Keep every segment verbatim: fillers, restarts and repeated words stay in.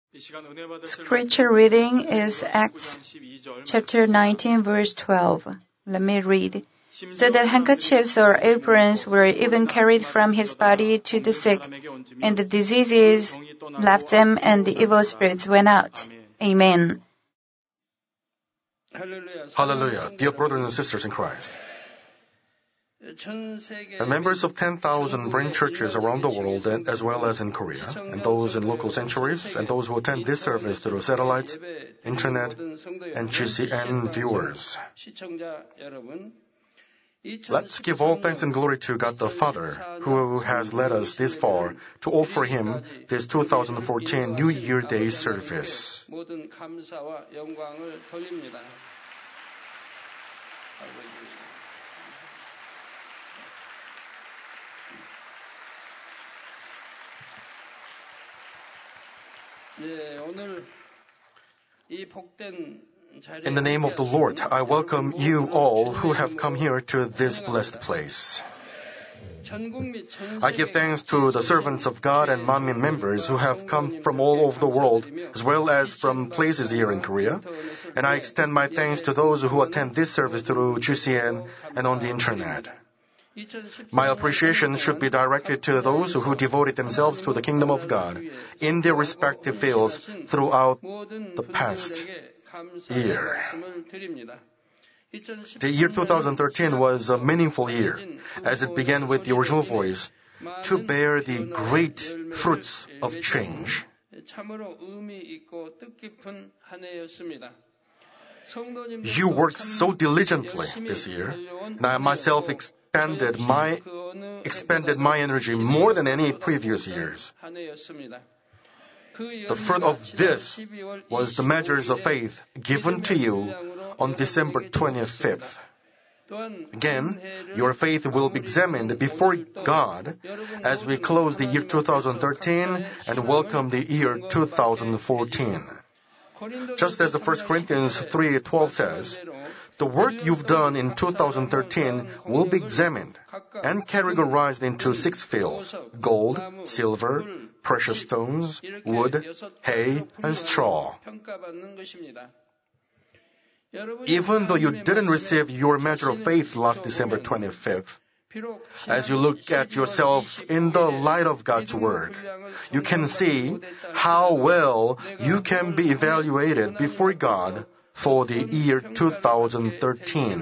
Scripture reading is Acts chapter nineteen, verse twelve. Let me read. So that handkerchiefs or aprons were even carried from his body to the sick, and the diseases left them, and the evil spirits went out. Amen. Hallelujah. Dear brothers and sisters in Christ. The members of ten thousand branch churches around the world, as well as in Korea, and those in local sanctuaries, and those who attend this service through satellite, internet, and G C N viewers. Let's give all thanks and glory to God the Father, who has led us this far to offer Him this two thousand fourteen New Year Day service. In the name of the Lord, I welcome you all who have come here to this blessed place. I give thanks to the servants of God and Manmin members who have come from all over the world, as well as from places here in Korea, and I extend my thanks to those who attend this service through G C N and on the internet. My appreciation should be directed to those who devoted themselves to the kingdom of God in their respective fields throughout the past year. The year two thousand thirteen was a meaningful year, as it began with the original voice to bear the great fruits of change. You worked so diligently this year, and I myself expanded my, expended my energy more than any previous years. The fruit of this was the measures of faith given to you on December twenty-fifth. Again, your faith will be examined before God as we close the year two thousand thirteen and welcome the year two thousand fourteen. Just as the First Corinthians three twelve says, the work you've done in two thousand thirteen will be examined and categorized into six fields: gold, silver, precious stones, wood, hay, and straw. Even though you didn't receive your measure of faith last December twenty-fifth, as you look at yourself in the light of God's Word, you can see how well you can be evaluated before God for the year two thousand thirteen.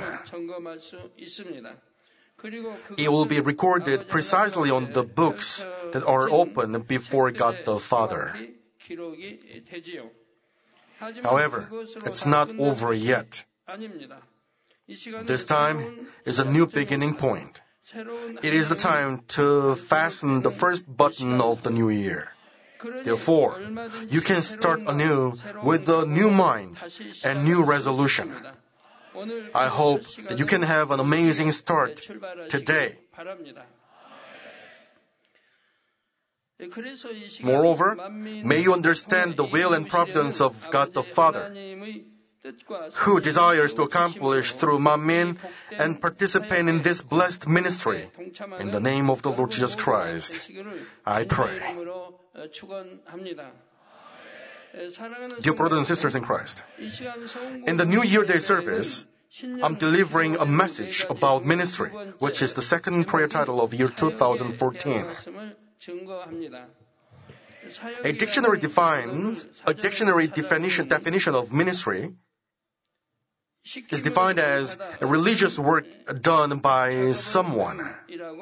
It will be recorded precisely on the books that are open before God the Father. However, it's not over yet. This time is a new beginning point. It is the time to fasten the first button of the new year. Therefore, you can start anew with a new mind and new resolution. I hope that you can have an amazing start today. Moreover, may you understand the will and providence of God the Father, who desires to accomplish through Manmin and participate in this blessed ministry. In the name of the Lord Jesus Christ, I pray. Dear brothers and sisters in Christ, in the New Year Day service, I'm delivering a message about ministry, which is the second prayer title of year two thousand fourteen. A dictionary defines, a dictionary definition, definition of ministry is defined as a religious work done by someone.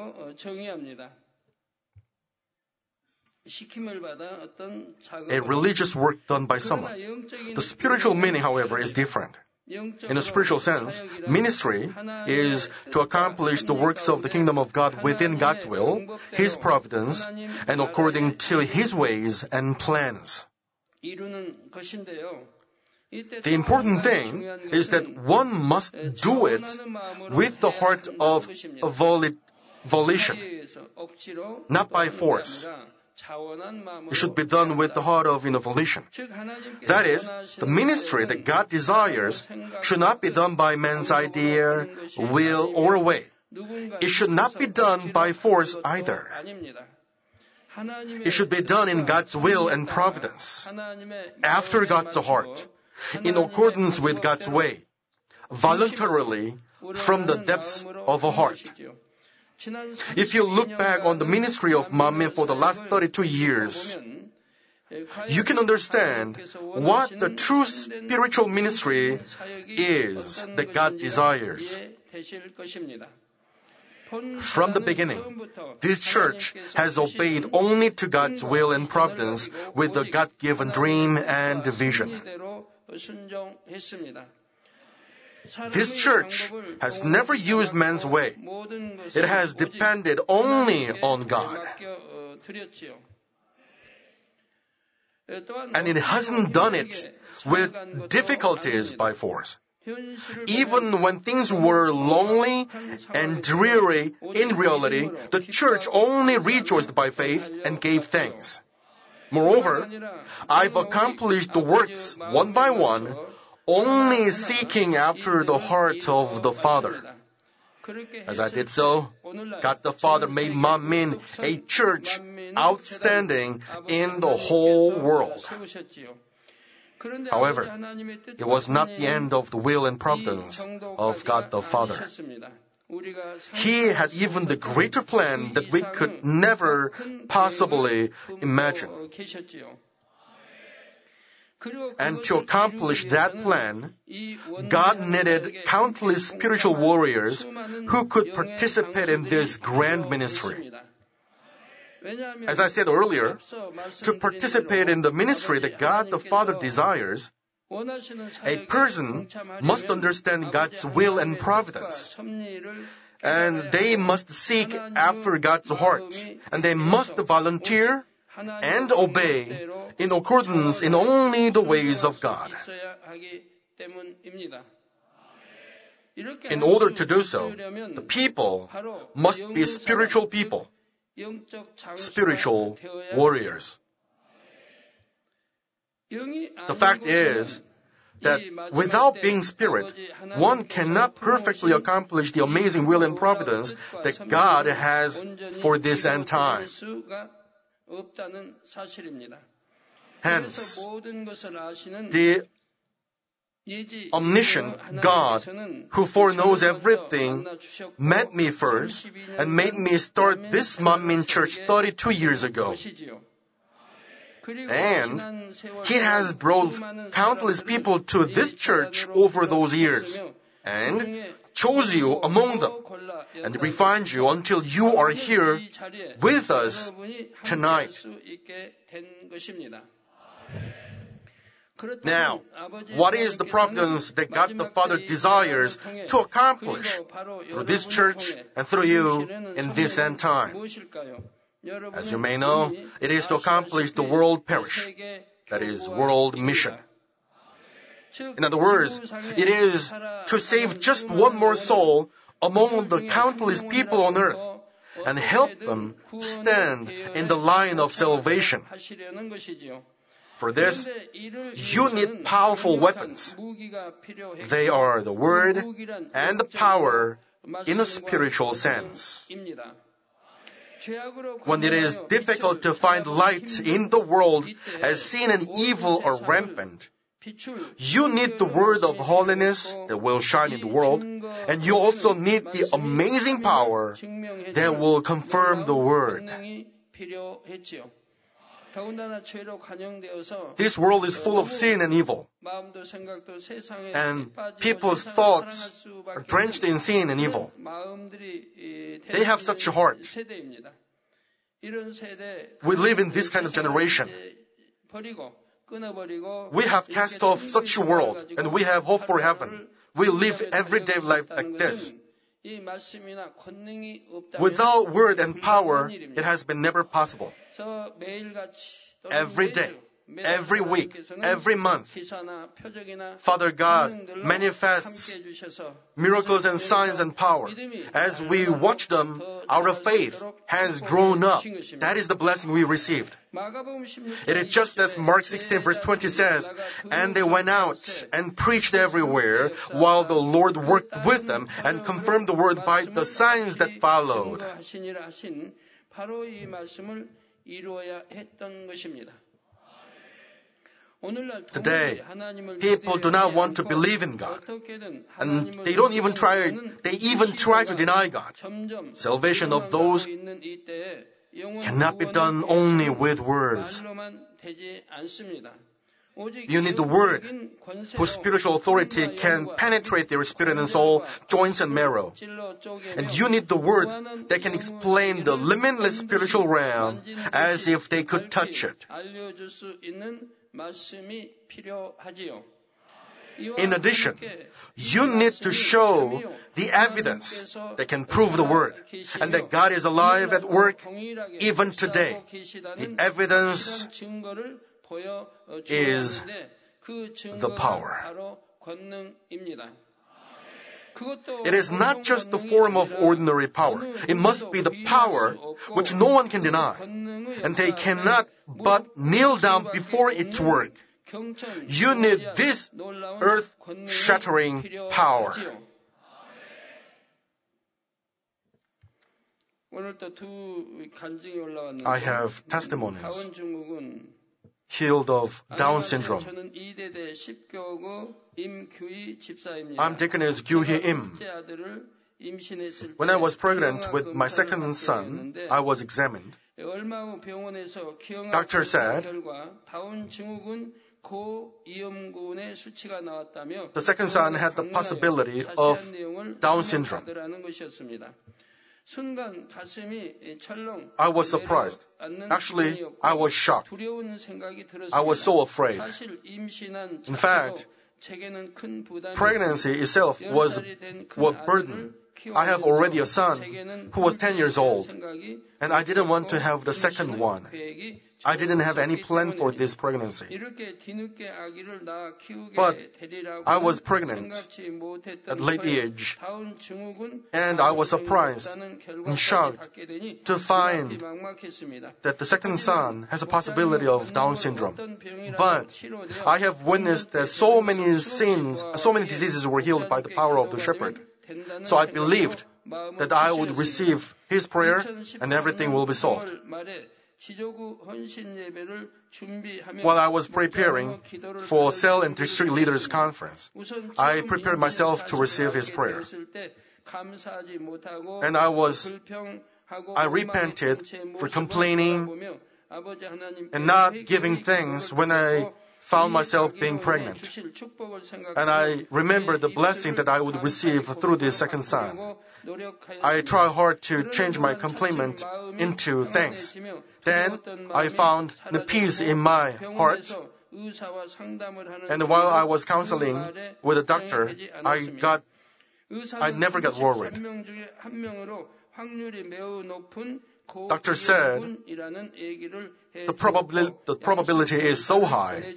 A religious work done by someone. The spiritual meaning, however, is different. In a spiritual sense, ministry is to accomplish the works of the kingdom of God within God's will, His providence, and according to His ways and plans. The important thing is that one must do it with the heart of volition, not by force. It should be done with the heart of volition. That is, the ministry that God desires should not be done by man's idea, will, or way. It should not be done by force either. It should be done in God's will and providence, after God's heart, in accordance with God's way, voluntarily, from the depths of a heart. If you look back on the ministry of Manmin for the last thirty-two years, you can understand what the true spiritual ministry is that God desires. From the beginning, this church has obeyed only to God's will and providence with the God-given dream and vision. This church has never used man's way. It has depended only on God. And it hasn't done it with difficulties by force. Even when things were lonely and dreary, in reality, the church only rejoiced by faith and gave thanks. Moreover, I've accomplished the works one by one, only seeking after the heart of the Father. As I did so, God the Father made Manmin a church outstanding in the whole world. However, it was not the end of the will and providence of God the Father. He had even the greater plan that we could never possibly imagine. And to accomplish that plan, God needed countless spiritual warriors who could participate in this grand ministry. As I said earlier, to participate in the ministry that God the Father desires, a person must understand God's will and providence. And they must seek after God's heart. And they must volunteer and obey in accordance in only the ways of God. In order to do so, the people must be spiritual people, spiritual warriors. The fact is that without being spirit, one cannot perfectly accomplish the amazing will and providence that God has for this end time. Hence, the omniscient God, who foreknows everything, met me first and made me start this Manmin church thirty-two years ago. And He has brought countless people to this church over those years and chose you among them and refined you until you are here with us tonight. Now, what is the providence that God the Father desires to accomplish through this church and through you in this end time? As you may know, it is to accomplish the world parish, that is, world mission. In other words, it is to save just one more soul among the countless people on earth and help them stand in the line of salvation. For this, you need powerful weapons. They are the Word and the power in a spiritual sense. When it is difficult to find light in the world as sin and evil are rampant, you need the word of holiness that will shine in the world, and you also need the amazing power that will confirm the word. This world is full of sin and evil, and people's thoughts are drenched in sin and evil. They have such a heart. We live in this kind of generation. We have cast off such a world, and we have hope for heaven. We live everyday life like this. Without word and power, it has been never possible. Every day, every week, every month, Father God manifests miracles and signs and power. As we watch them, our faith has grown up. That is the blessing we received. It is just as Mark sixteen verse twenty says, and they went out and preached everywhere while the Lord worked with them and confirmed the word by the signs that followed. 이루어야 했던 것입니다. Today, people do not want to believe in God, and they don't even try, they even try to deny God. Salvation of those cannot be done only with words. You need the Word, whose spiritual authority can penetrate their spirit and soul, joints and marrow. And you need the Word that can explain the limitless spiritual realm as if they could touch it. In addition, you need to show the evidence that can prove the Word and that God is alive at work even today. The evidence is the power. It is not just the form of ordinary power. It must be the power which no one can deny. And they cannot but kneel down before its work. You need this earth-shattering power. I have testimonies healed of Down syndrome. I'm Deaconess Gyu-hee Im. When I was pregnant with my second son, I was examined. Doctor said the second son had the possibility of Down syndrome. I was surprised. Actually, I was shocked. I was so afraid. In fact, pregnancy itself was a burden. I have already a son who was ten years old, and I didn't want to have the second one. I didn't have any plan for this pregnancy. But I was pregnant at late age, and I was surprised and shocked to find that the second son has a possibility of Down syndrome. But I have witnessed that so many sins, so many diseases were healed by the power of the shepherd. So I believed that I would receive his prayer and everything will be solved. While I was preparing for cell and district leaders conference, I prepared myself to receive his prayer. And I was, I repented for complaining and not giving thanks when I found myself being pregnant. And I remembered the blessing that I would receive through this second son. I tried hard to change my complaint into thanks. Then I found the peace in my heart. And while I was counseling with a doctor, I got, I never got worried. Doctor said the, probably, the probability is so high.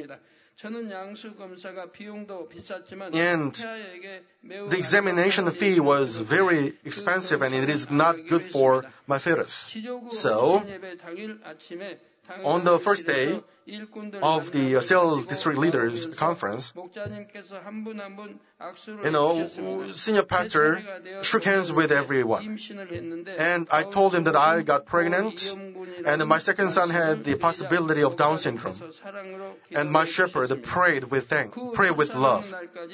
And the examination fee was very expensive and it is not good for my fetus. So, on the first day of the cell district leaders conference, you know, senior pastor shook hands with everyone. And I told him that I got pregnant and my second son had the possibility of Down syndrome. And my shepherd prayed with thanks, prayed with love.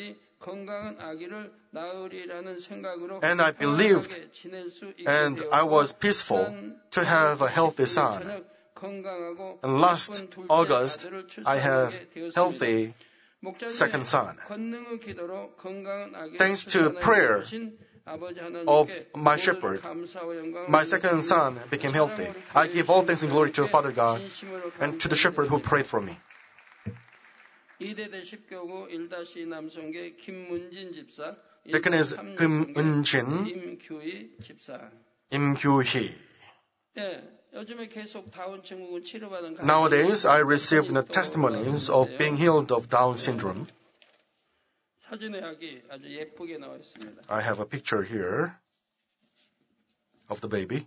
And I believed and I was peaceful to have a healthy son. And last August, I have healthy second son. Thanks to prayer of my shepherd, my second son became healthy. I give all thanks and glory to Father God and to the shepherd who prayed for me. Deaconess Kim Eun-jin, Im Kyu-hee. Nowadays, I receive the testimonies of being healed of Down syndrome. I have a picture here of the baby.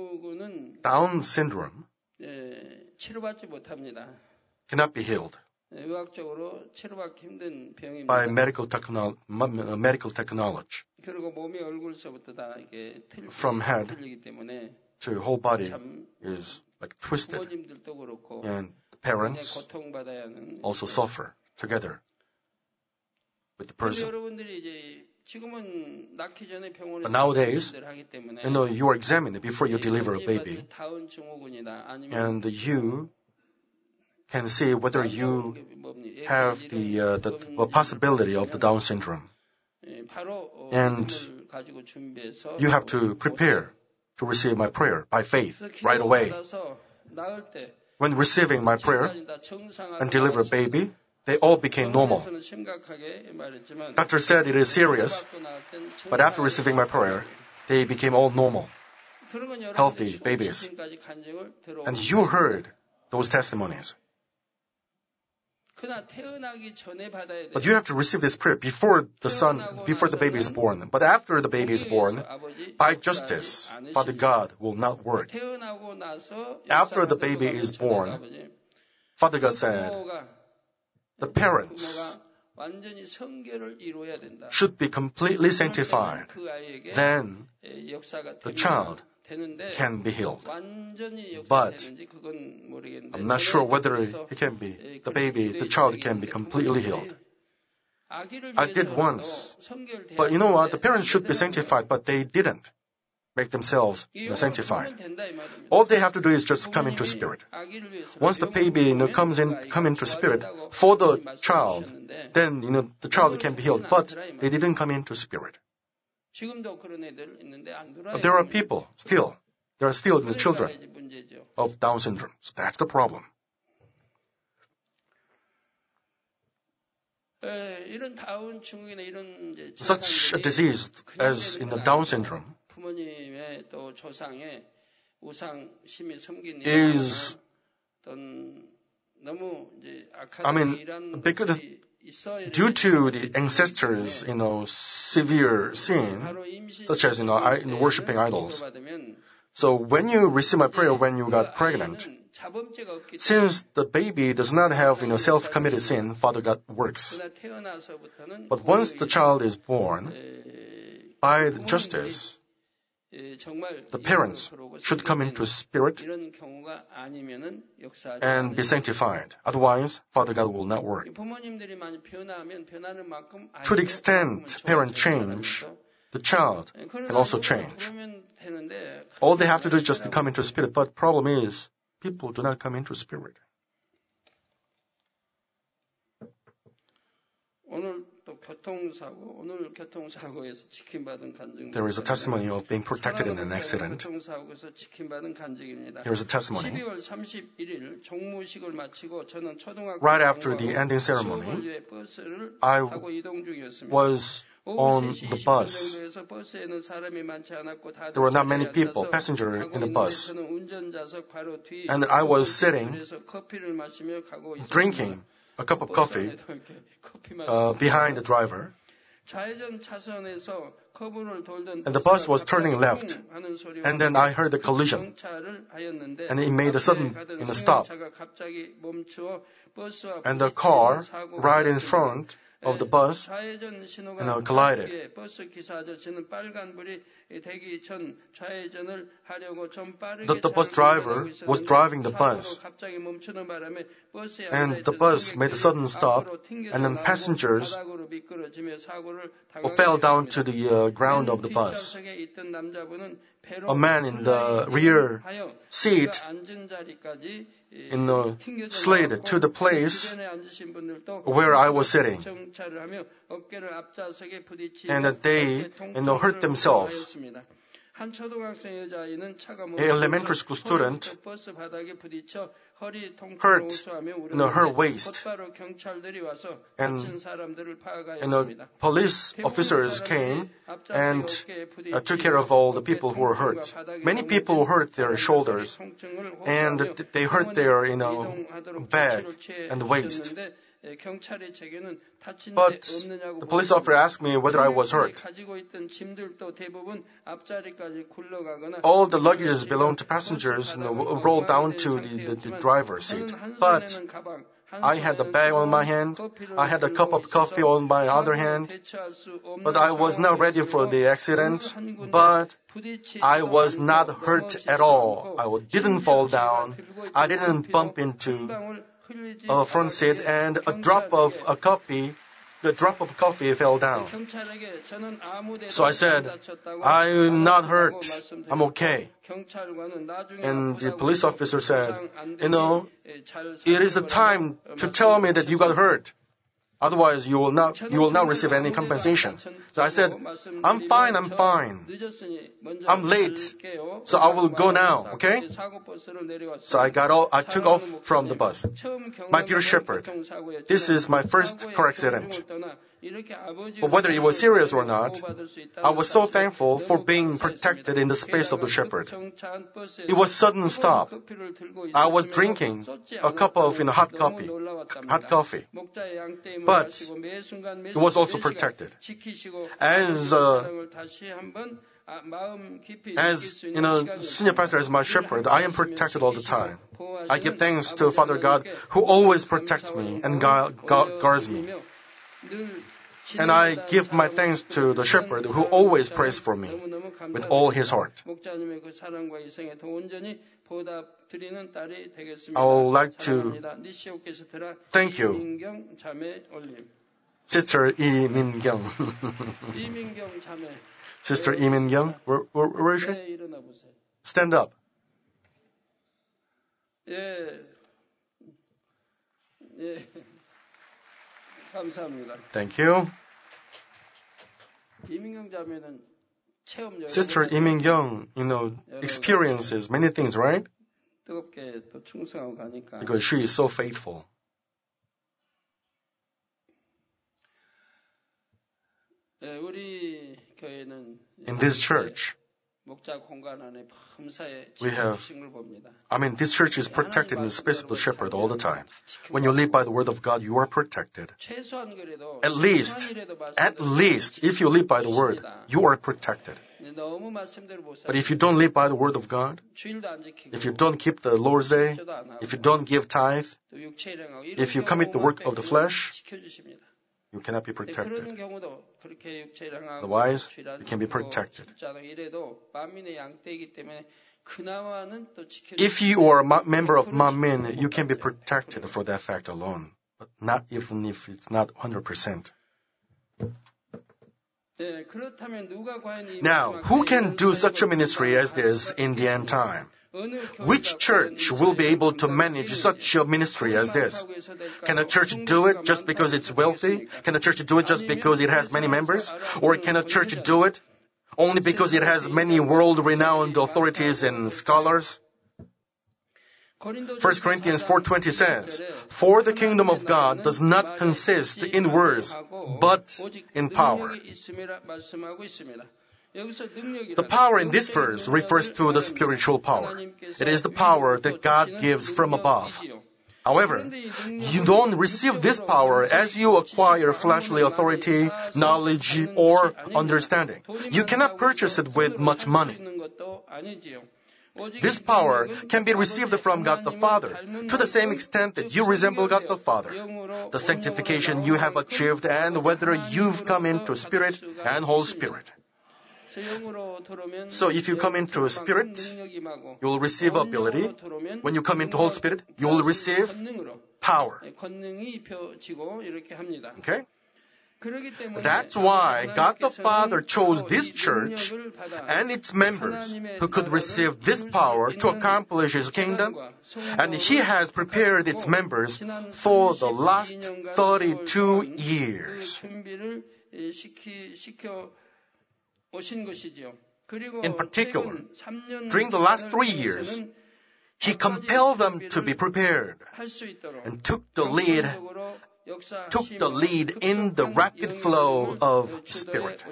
Down syndrome cannot be healed. 의학적으로 치료받기 힘든 병입니다. by medical, techno- medical technology. 그리고 몸이 얼굴서부터 다 이게 틀, From head 틀리기 때문에 to whole body 참 is like twisted, 부모님들도 그렇고 and the 굉장히 parents 고통받아야 하는. also suffer together with the 근데 person. 여러분들이 이제 지금은 낳기 전에 병원에서 But nowadays, 하기 때문에 You know, you are examined before you deliver a baby, 다운 증후군이다 아니면 and you can see whether you have the, uh, the, the possibility of the Down syndrome. And you have to prepare to receive my prayer by faith right away. When receiving my prayer and deliver a baby, they all became normal. Doctor said it is serious, but after receiving my prayer, they became all normal, healthy babies. And you heard those testimonies. But you have to receive this prayer before the son, before the baby is born. But after the baby is born, by justice, Father God will not work. After the baby is born, Father God said, the parents should be completely sanctified. Then the child can be healed. But I'm not sure whether he can be, the baby, the child can be completely healed. I did once. But you know what? The parents should be sanctified, but they didn't make themselves you know, sanctified. All they have to do is just come into spirit. Once the baby you know, comes in, come into spirit for the child, then you know the child can be healed. But they didn't come into spirit. But there are people still. There are still the children of Down syndrome. So that's the problem. Such a disease as in the Down syndrome is, I mean, because due to the ancestors, you know, severe sin, such as, you know, I, in worshiping idols. So when you receive my prayer when you got pregnant, since the baby does not have, you know, self-committed sin, Father God works. But once the child is born, by the justice, the parents should come into spirit and be sanctified. Otherwise, Father God will not work. To the extent parents change, the child can also change. All they have to do is just to come into spirit. But problem is, people do not come into spirit. There is a testimony of being protected in an accident. There is a testimony. Right after the ending ceremony, I was on the bus. There were not many people, passengers in the bus. And I was sitting, drinking a cup of coffee uh, behind the driver. And the bus was turning left. And then I heard the collision. And it made a sudden you know, stop. And the car right in front of the bus you know, collided. The, the bus driver was driving the bus, and the bus made a sudden stop, and then passengers fell down to the uh, ground of the bus. A man in the rear seat in the slid to the place where I was sitting, and that they you know, hurt themselves. An elementary school student hurt you know, her waist, and you know, police officers came and uh, took care of all the people who were hurt. Many people hurt their shoulders, and they hurt their you know, back and waist. But the police officer asked me whether I was hurt. All the luggages belonged to passengers you know, rolled down to the, the, the driver's seat. But I had a bag on my hand. I had a cup of coffee on my other hand. But I was not ready for the accident. But I was not hurt at all. I didn't fall down. I didn't bump into a front seat, and a drop of a coffee, the drop of coffee fell down. So I said, I'm not hurt. I'm okay. And the police officer said, you know, it is the time to tell me that you got hurt. Otherwise, you will not, you will not receive any compensation. So I said, I'm fine, I'm fine. I'm late, so I will go now, okay? So I got off, I took off from the bus. My dear shepherd, this is my first car accident. But whether it was serious or not, I was so thankful for being protected in the space of the shepherd. It was sudden stop. I was drinking a cup of you know, hot coffee, hot coffee, but it was also protected. As uh, as you know, senior pastor as my shepherd, I am protected all the time. I give thanks to Father God who always protects me and gu- gu- guards me. And I give my thanks to the shepherd who always prays for me with all his heart. I would like to thank you, Sister Lee Min-kyung. Sister Lee Min-kyung, where, where, where is she? Stand up. Thank you. Sister Lee Min-kyung, you know, experiences many things, right? Because she is so faithful. In this church, we have, I mean, this church is protected in the space of the shepherd all the time. When you live by the word of God, you are protected. At least, at least, if you live by the word, you are protected. But if you don't live by the word of God, if you don't keep the Lord's Day, if you don't give tithe, if you commit the work of the flesh, you cannot be protected. Otherwise, you can be protected. If you are a member of Manmin, you can be protected for that fact alone, but not even if it's not one hundred percent. Now, who can do such a ministry as this in the end time? Which church will be able to manage such a ministry as this? Can a church do it just because it's wealthy? Can a church do it just because it has many members? Or can a church do it only because it has many world-renowned authorities and scholars? First Corinthians four twenty says, "For the kingdom of God does not consist in words, but in power." The power in this verse refers to the spiritual power. It is the power that God gives from above. However, you don't receive this power as you acquire fleshly authority, knowledge, or understanding. You cannot purchase it with much money. This power can be received from God the Father to the same extent that you resemble God the Father. The sanctification you have achieved and whether you've come into Spirit and Holy Spirit. So if you come into Spirit, you will receive ability. When you come into Holy Spirit, you will receive power. Okay? That's why God the Father chose this church and its members who could receive this power to accomplish His kingdom, and He has prepared its members for the last thirty-two years. In particular, during the last three years, He compelled them to be prepared and took the lead took the lead in the rapid flow of Spirit.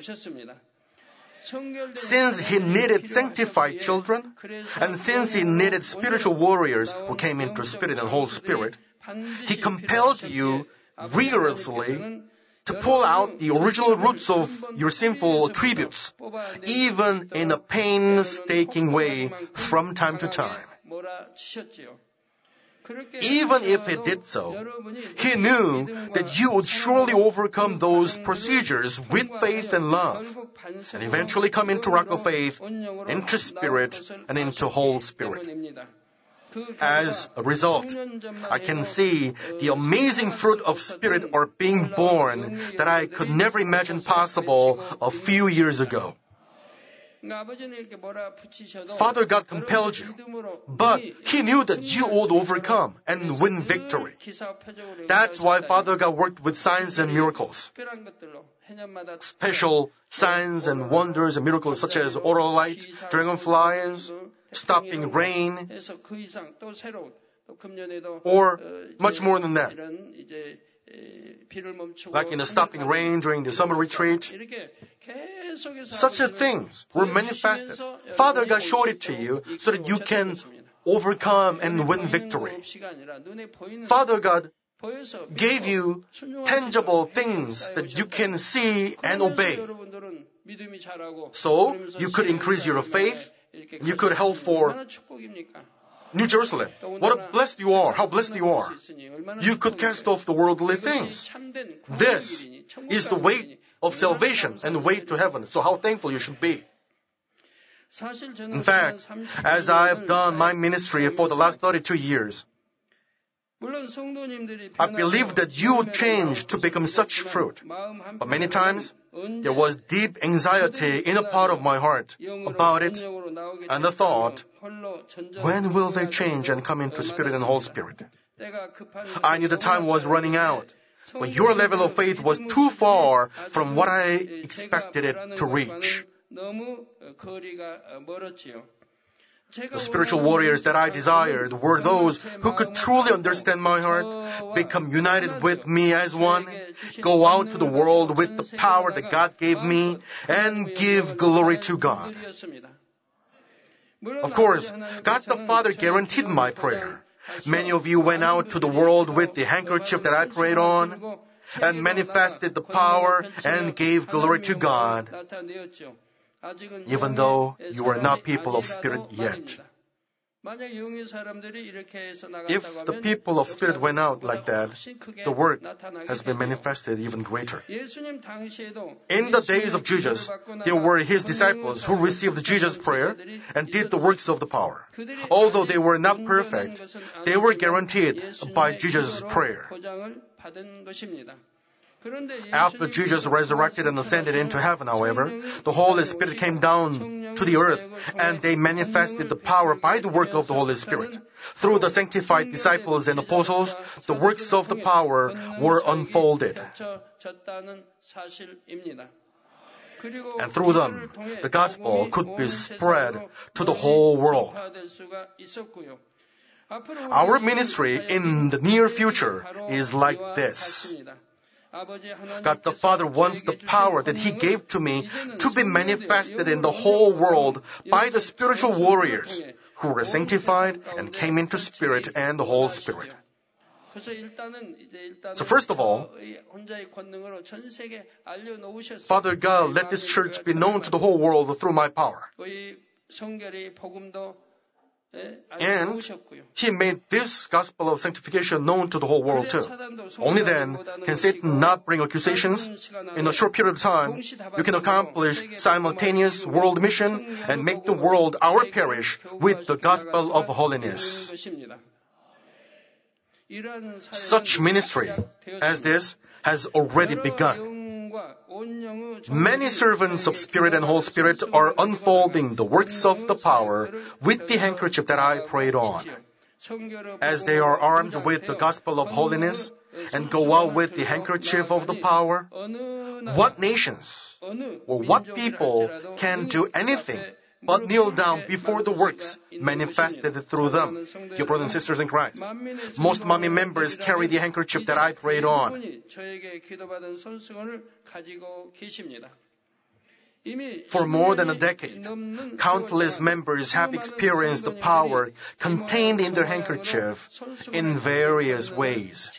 Since He needed sanctified children, and since He needed spiritual warriors who came into Spirit and Holy Spirit, He compelled you rigorously to pull out the original roots of your sinful attributes, even in a painstaking way from time to time. Even if he did so, he knew that you would surely overcome those procedures with faith and love, and eventually come into rock of faith, into spirit, and into whole spirit. As a result, I can see the amazing fruit of spirit are being born that I could never imagine possible a few years ago. Father God compelled you, but He knew that you would overcome and win victory. That's why Father God worked with signs and miracles. Special signs and wonders and miracles such as aural light, dragonflies, stopping rain, or much more than that. Like in the stopping rain during the summer retreat. Such things were manifested. Father God showed it to you so that you can overcome and win victory. Father God gave you tangible things that you can see and obey. So you could increase your faith. You could help for New Jerusalem. What a blessed you are. How blessed you are. You could cast off the worldly things. This is the way of salvation and the way to heaven. So how thankful you should be. In fact, as I have done my ministry for the last thirty-two years, I believe that you would change to become such fruit. But many times, there was deep anxiety in a part of my heart about it, and the thought, when will they change and come into Spirit and Holy Spirit? I knew the time was running out, but your level of faith was too far from what I expected it to reach. The spiritual warriors that I desired were those who could truly understand my heart, become united with me as one, go out to the world with the power that God gave me, and give glory to God. Of course, God the Father guaranteed my prayer. Many of you went out to the world with the handkerchief that I prayed on, and manifested the power and gave glory to God, even though you are not people of spirit yet. If the people of spirit went out like that, the work has been manifested even greater. In the days of Jesus, there were His disciples who received Jesus' prayer and did the works of the power. Although they were not perfect, they were guaranteed by Jesus' prayer. After Jesus resurrected and ascended into heaven, however, the Holy Spirit came down to the earth, and they manifested the power by the work of the Holy Spirit. Through the sanctified disciples and apostles, the works of the power were unfolded. And through them, the gospel could be spread to the whole world. Our ministry in the near future is like this. God the Father wants the power that He gave to me to be manifested in the whole world by the spiritual warriors who were sanctified and came into Spirit and the whole Spirit. So first of all, Father God, let this church be known to the whole world through my power. And He made this gospel of sanctification known to the whole world too. Only then can Satan not bring accusations. In a short period of time, you can accomplish simultaneous world mission and make the world our parish with the gospel of holiness. Such ministry as this has already begun. Many servants of Spirit and Holy Spirit are unfolding the works of the power with the handkerchief that I prayed on. As they are armed with the gospel of holiness and go out with the handkerchief of the power, what nations or what people can do anything but kneel down before the works manifested through them? Dear brothers and sisters in Christ, most Manmin members carry the handkerchief that I prayed on. For more than a decade, countless members have experienced the power contained in their handkerchief in various ways.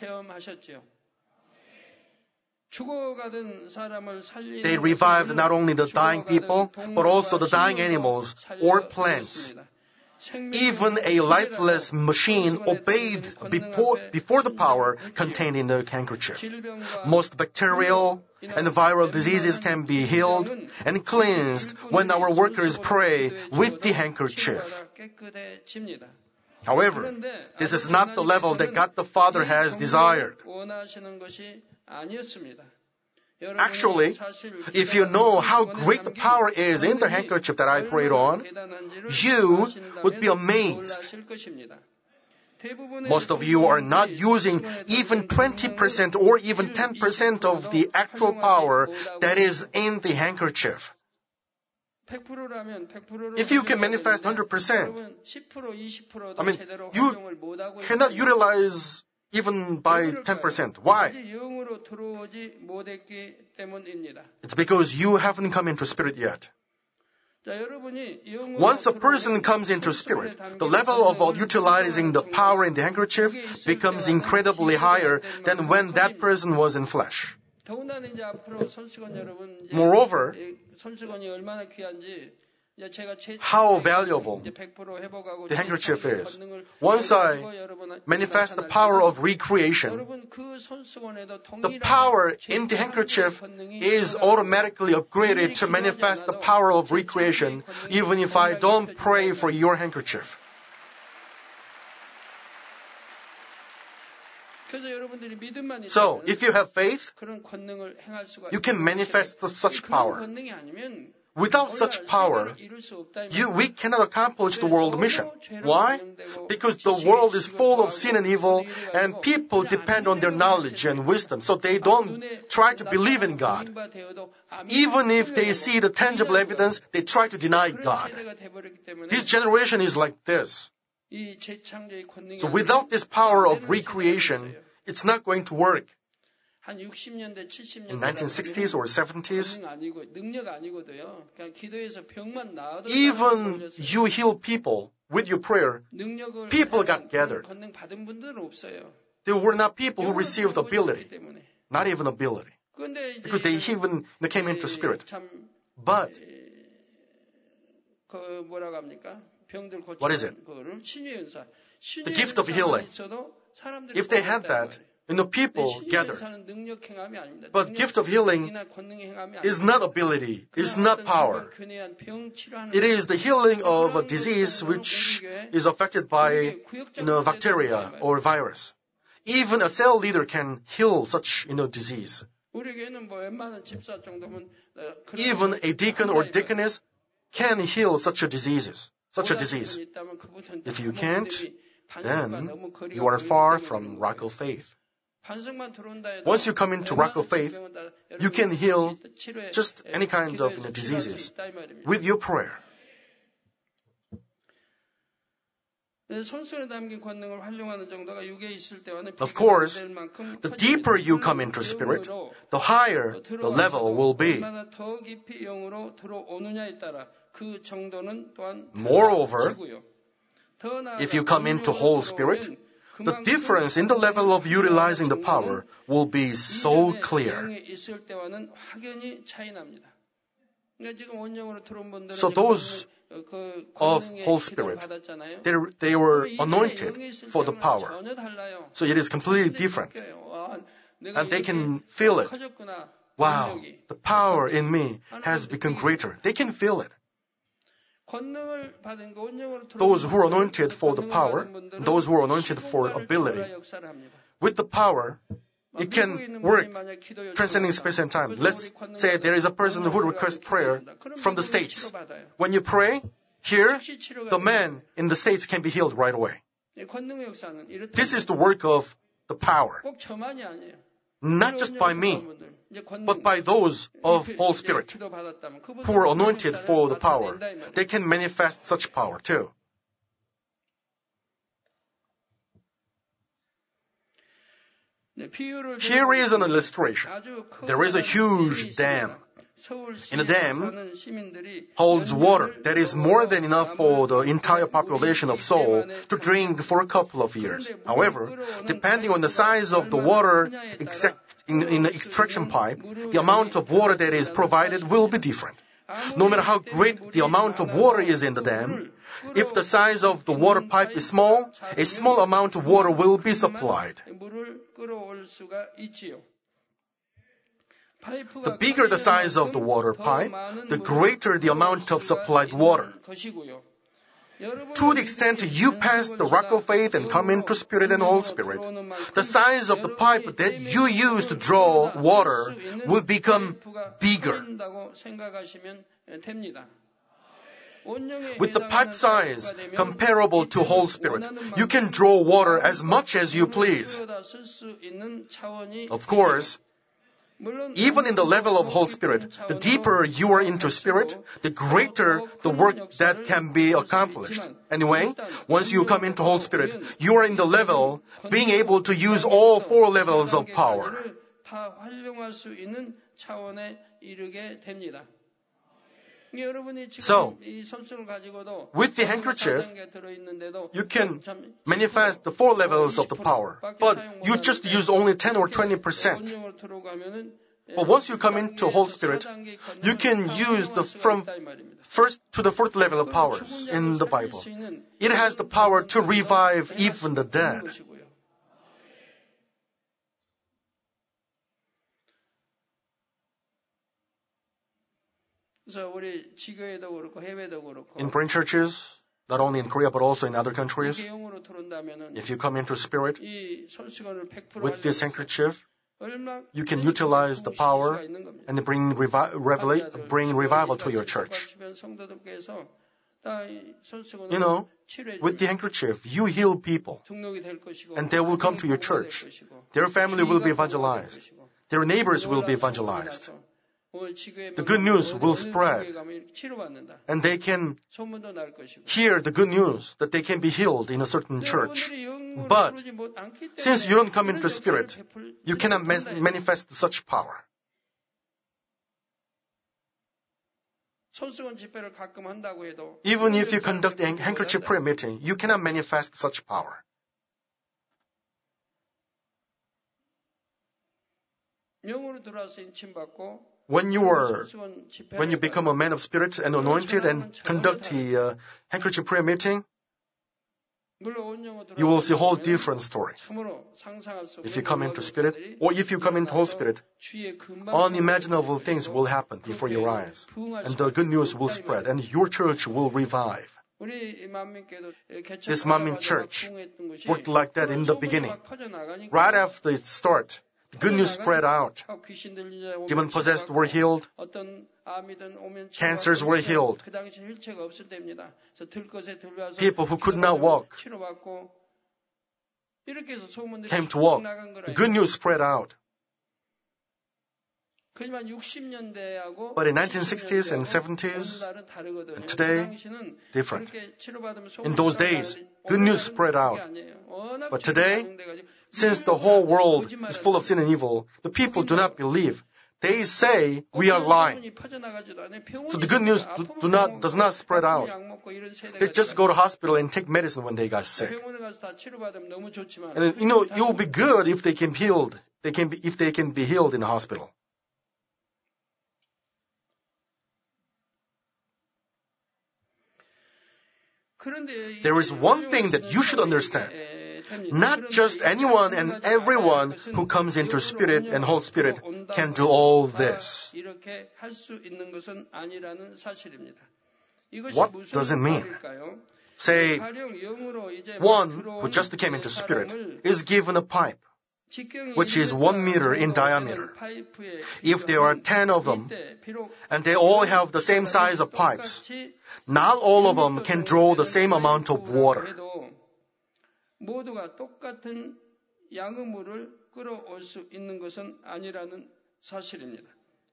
They revived not only the dying people, but also the dying animals or plants. Even a lifeless machine obeyed before, before the power contained in the handkerchief. Most bacterial and viral diseases can be healed and cleansed when our workers pray with the handkerchief. However, this is not the level that God the Father has desired. Actually, if you know how great the power is in the handkerchief that I prayed on, you would be amazed. Most of you are not using even twenty percent or even ten percent of the actual power that is in the handkerchief. If you can manifest one hundred percent, I mean, you cannot utilize even by ten percent. Why? It's because you haven't come into spirit yet. Once a person comes into spirit, the level of utilizing the power in the handkerchief becomes incredibly higher than when that person was in flesh. Moreover, how valuable the handkerchief is. Once I manifest the power of recreation, the power in the handkerchief is automatically upgraded to manifest the power of recreation, even if I don't pray for your handkerchief. So, if you have faith, you can manifest such power. Without such power, you, we cannot accomplish the world mission. Why? Because the world is full of sin and evil, and people depend on their knowledge and wisdom, so they don't try to believe in God. Even if they see the tangible evidence, they try to deny God. This generation is like this. So without this power of recreation, it's not going to work. In nineteen sixties or seventies, even you heal people with your prayer, people got gathered. There were not people who received ability, not even ability, because they even they came into spirit. But what is it? The gift of healing. If they had that, and the people gathered. But gift of healing is not ability, is not power. It is the healing of a disease which is affected by you know, bacteria or virus. Even a cell leader can heal such you know, disease. Even a deacon or deaconess can heal such a disease. Such a disease. If you can't, then you are far from rock of faith. Once you come into rock of faith, you can heal just any kind of you know, diseases with your prayer. Of course, the deeper you come into spirit, the higher the level will be. Moreover, if you come into whole spirit, the difference in the level of utilizing the power will be so clear. So those of whole spirit, they, they were anointed for the power. So it is completely different. And they can feel it. Wow, the power in me has become greater. They can feel it. Those who are anointed for the power, those who are anointed for ability, with the power, it can work transcending space and time. Let's say there is a person who requests prayer from the States. When you pray, here, the man in the States can be healed right away. This is the work of the power. Not just by me, but by those of Holy Spirit who are anointed for the power. They can manifest such power too. Here is an illustration. There is a huge dam. In a dam holds water that is more than enough for the entire population of Seoul to drink for a couple of years. However, depending on the size of the water exact in, in the extraction pipe, the amount of water that is provided will be different. No matter how great the amount of water is in the dam, if the size of the water pipe is small, a small amount of water will be supplied. The bigger the size of the water pipe, the greater the amount of supplied water. To the extent you pass the rock of faith and come into Spirit and Holy Spirit, the size of the pipe that you use to draw water will become bigger. With the pipe size comparable to Holy Spirit, you can draw water as much as you please. Of course, even in the level of Holy Spirit, the deeper you are into Spirit, the greater the work that can be accomplished. Anyway, once you come into Holy Spirit, you are in the level being able to use all four levels of power. So, with the handkerchief, you can manifest the four levels of the power, but you just use only ten or twenty percent. But once you come into Holy Spirit, you can use the from first to the fourth level of powers in the Bible. It has the power to revive even the dead. In foreign churches, not only in Korea but also in other countries, if you come into Spirit with this handkerchief, you can utilize the power and bring, revi- revela- bring revival to your church. You know, with the handkerchief, you heal people, and they will come to your church. Their family will be evangelized. Their neighbors will be evangelized. The good news will spread, and they can hear the good news that they can be healed in a certain church. But since you don't come into Spirit, you cannot manifest such power. Even if you conduct a handkerchief prayer meeting, you cannot manifest such power. When you are, when you become a man of Spirit and anointed and conduct a uh, handkerchief prayer meeting, you will see a whole different story. If you come into Spirit, or if you come into Holy Spirit, unimaginable things will happen before your eyes, and the good news will spread, and your church will revive. This Manmin church worked like that in the beginning. Right after its start, the good news spread out. Demon-possessed were healed. Cancers were healed. People who could not walk came to walk. The good news spread out. But in nineteen sixties and seventies, and today, different. In those days, good news spread out. But today, since the whole world is full of sin and evil, the people do not believe. They say we are lying. So the good news do, do not, does not spread out. They just go to hospital and take medicine when they got sick. And you know, it will be good if they can be healed. They can be, if they can be healed in the hospital. There is one thing that you should understand. Not just anyone and everyone who comes into Spirit and Holy Spirit can do all this. What does it mean? Say, one who just came into Spirit is given a pipe, which is one meter in diameter. If there are ten of them, and they all have the same size of pipes, not all of them can draw the same amount of water. 모두가 똑같은 양의 물을 끌어올 수 있는 것은 아니라는 사실입니다.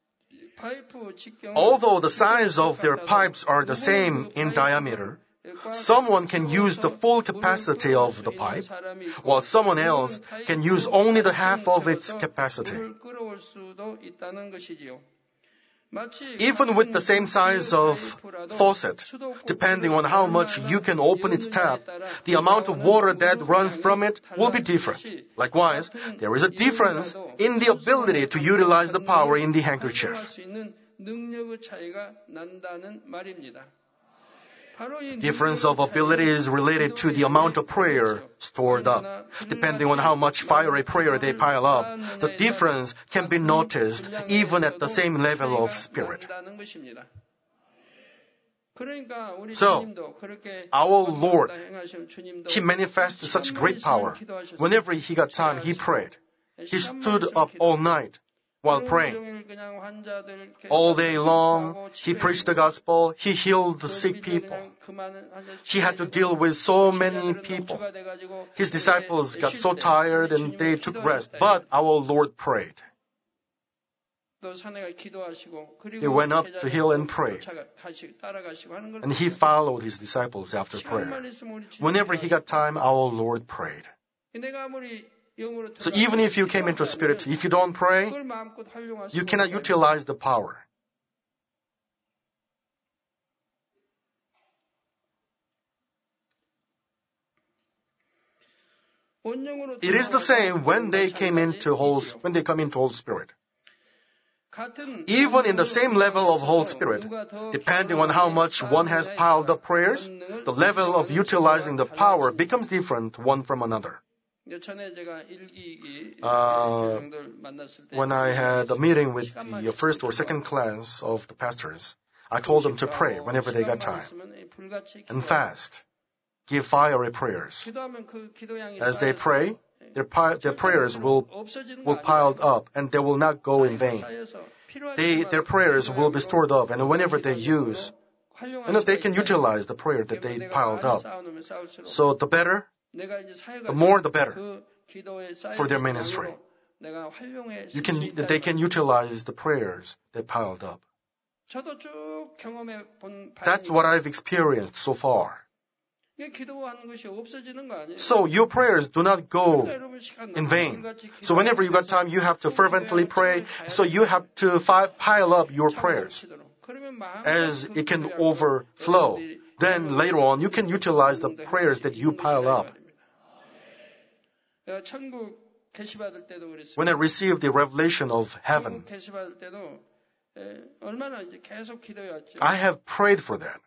Although the size of their pipes are the same in diameter, someone can use the full capacity of the pipe, while someone else can use only the half of its capacity. Even with the same size of faucet, depending on how much you can open its tap, the amount of water that runs from it will be different. Likewise, there is a difference in the ability to utilize the power in the handkerchief. 능력의 차이가 난다는 말입니다. Difference of ability is related to the amount of prayer stored up. Depending on how much fiery prayer they pile up, the difference can be noticed even at the same level of spirit. So, our Lord, He manifested such great power. Whenever He got time, He prayed. He stood up all night while praying. All day long, He preached the gospel. He healed the sick people. He had to deal with so many people. His disciples got so tired and they took rest. But our Lord prayed. He went up to hill and prayed. And He followed His disciples after prayer. Whenever He got time, our Lord prayed. So even if you came into spirit, if you don't pray, you cannot utilize the power. It is the same when they came into whole, when they come into Holy Spirit. Even in the same level of Holy Spirit, depending on how much one has piled up prayers, the level of utilizing the power becomes different one from another. Uh, when I had a meeting with the first or second class of the pastors, I told them to pray whenever they got time and fast, give fiery prayers. As they pray, their, pi- their prayers will will pile up and they will not go in vain. They, their prayers will be stored up, and whenever they use, you know, they can utilize the prayer that they piled up. So the better, the more the better for their ministry. You can, they can utilize the prayers they piled up. That's what I've experienced so far. So your prayers do not go in vain. So whenever you got time, you have to fervently pray. So you have to fi- pile up your prayers as it can overflow. Then later on, you can utilize the prayers that you pile up. When I received the revelation of heaven, I have prayed for that.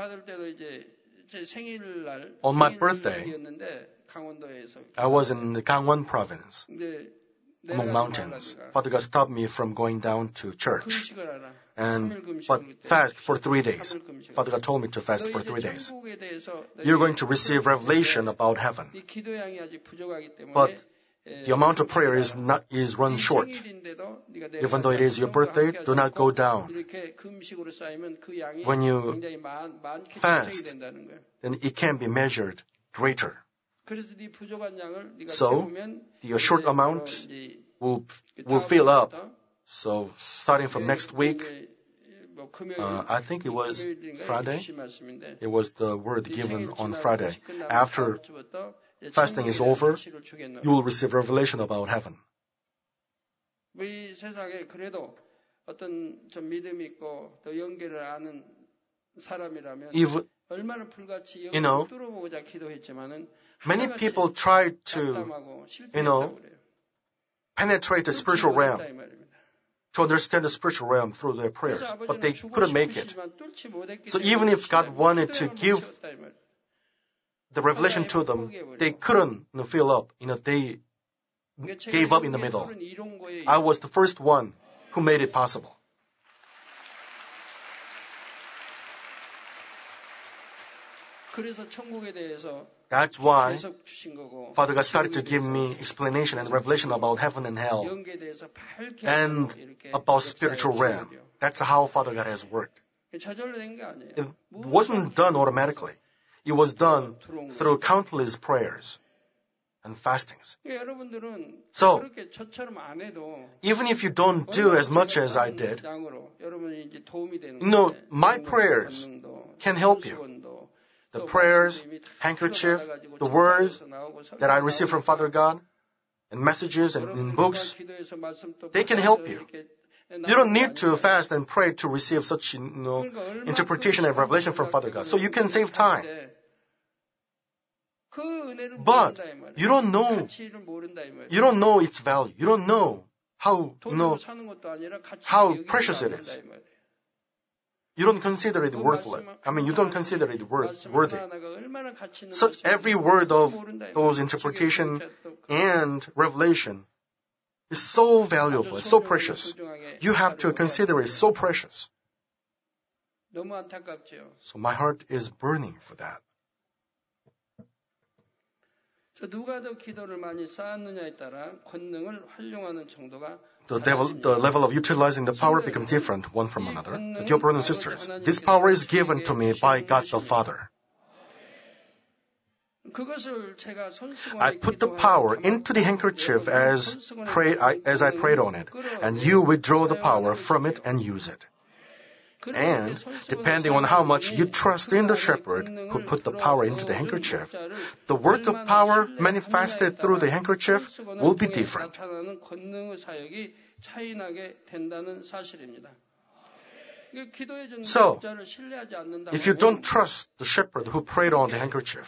On my birthday, I was in the Gangwon province, among mountains. Father God stopped me from going down to church, and but fast for three days. Father God told me to fast for three days. You're going to receive revelation about heaven, but the amount of prayer is not is run short. Even though it is your birthday, do not go down. When you fast, then it can be measured greater. So the short amount will will fill up. So starting from next week, uh, I think it was Friday. It was the word given on Friday. After fasting is over, you will receive revelation about heaven. Even, you know, many people try to, you know, penetrate the spiritual realm, to understand the spiritual realm through their prayers, but they couldn't make it. So even if God wanted to give the revelation to them, they couldn't you know, fill up. You know, they gave up in the middle. I was the first one who made it possible. That's why Father God started to give me explanation and revelation about heaven and hell and about spiritual realm. That's how Father God has worked. It wasn't done automatically. It was done through countless prayers and fastings. So, even if you don't do as much as I did, you know, my prayers can help you. The prayers, handkerchief, the words that I receive from Father God, and messages and in books, they can help you. You don't need to fast and pray to receive such you know, interpretation and revelation from Father God. So you can save time. But you don't know. You don't know its value. You don't know how you know how precious it is. you don't consider it worthless. I mean, you don't consider it worth, worthy. Such every word of those interpretation and revelation is so valuable, so precious. You have to consider it so precious. So my heart is burning for that. 누가 더 기도를 많이 쌓았느냐에 따라 권능을 활용하는 정도가 The, devil, the level of utilizing the power becomes different one from another. Dear brothers and sisters, this power is given to me by God the Father. I put the power into the handkerchief as, pray, I, as I prayed on it, and you withdraw the power from it and use it. And depending on how much you trust in the shepherd who put the power into the handkerchief, the work of power manifested through the handkerchief will be different. So, if you don't trust the shepherd who prayed on the handkerchief,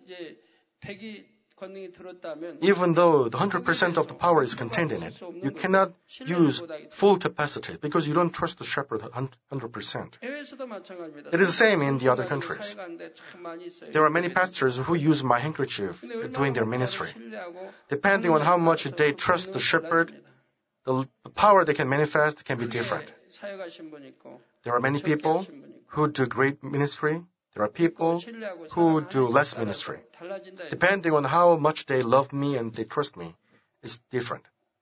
even though the one hundred percent of the power is contained in it, you cannot use full capacity because you don't trust the shepherd one hundred percent. It is the same in the other countries. There are many pastors who use my handkerchief during their ministry. Depending on how much they trust the shepherd, the power they can manifest can be different. There are many people who do great ministry. There are people who do less ministry. Depending on how much they love me and they trust me, it's different.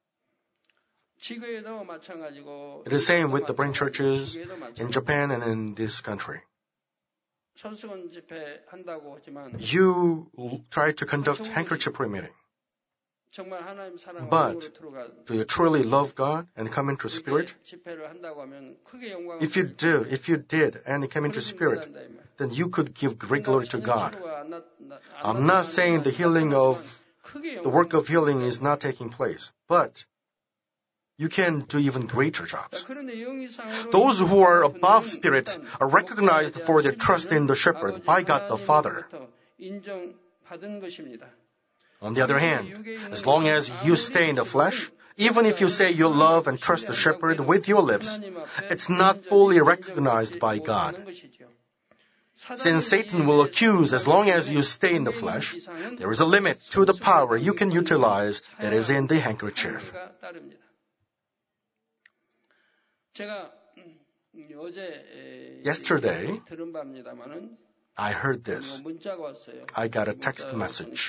It is the same with the brain churches in Japan and in this country. You try to conduct handkerchief prayer meeting. But do you truly love God and come into spirit? If you do, if you did and come into spirit, then you could give great glory to God. I'm not saying the healing of, the work of healing is not taking place, but you can do even greater jobs. Those who are above spirit are recognized for their trust in the shepherd by God the Father. On the other hand, as long as you stay in the flesh, even if you say you love and trust the shepherd with your lips, it's not fully recognized by God. Since Satan will accuse as long as you stay in the flesh, there is a limit to the power you can utilize that is in the handkerchief. Yesterday, I heard this. I got a text message.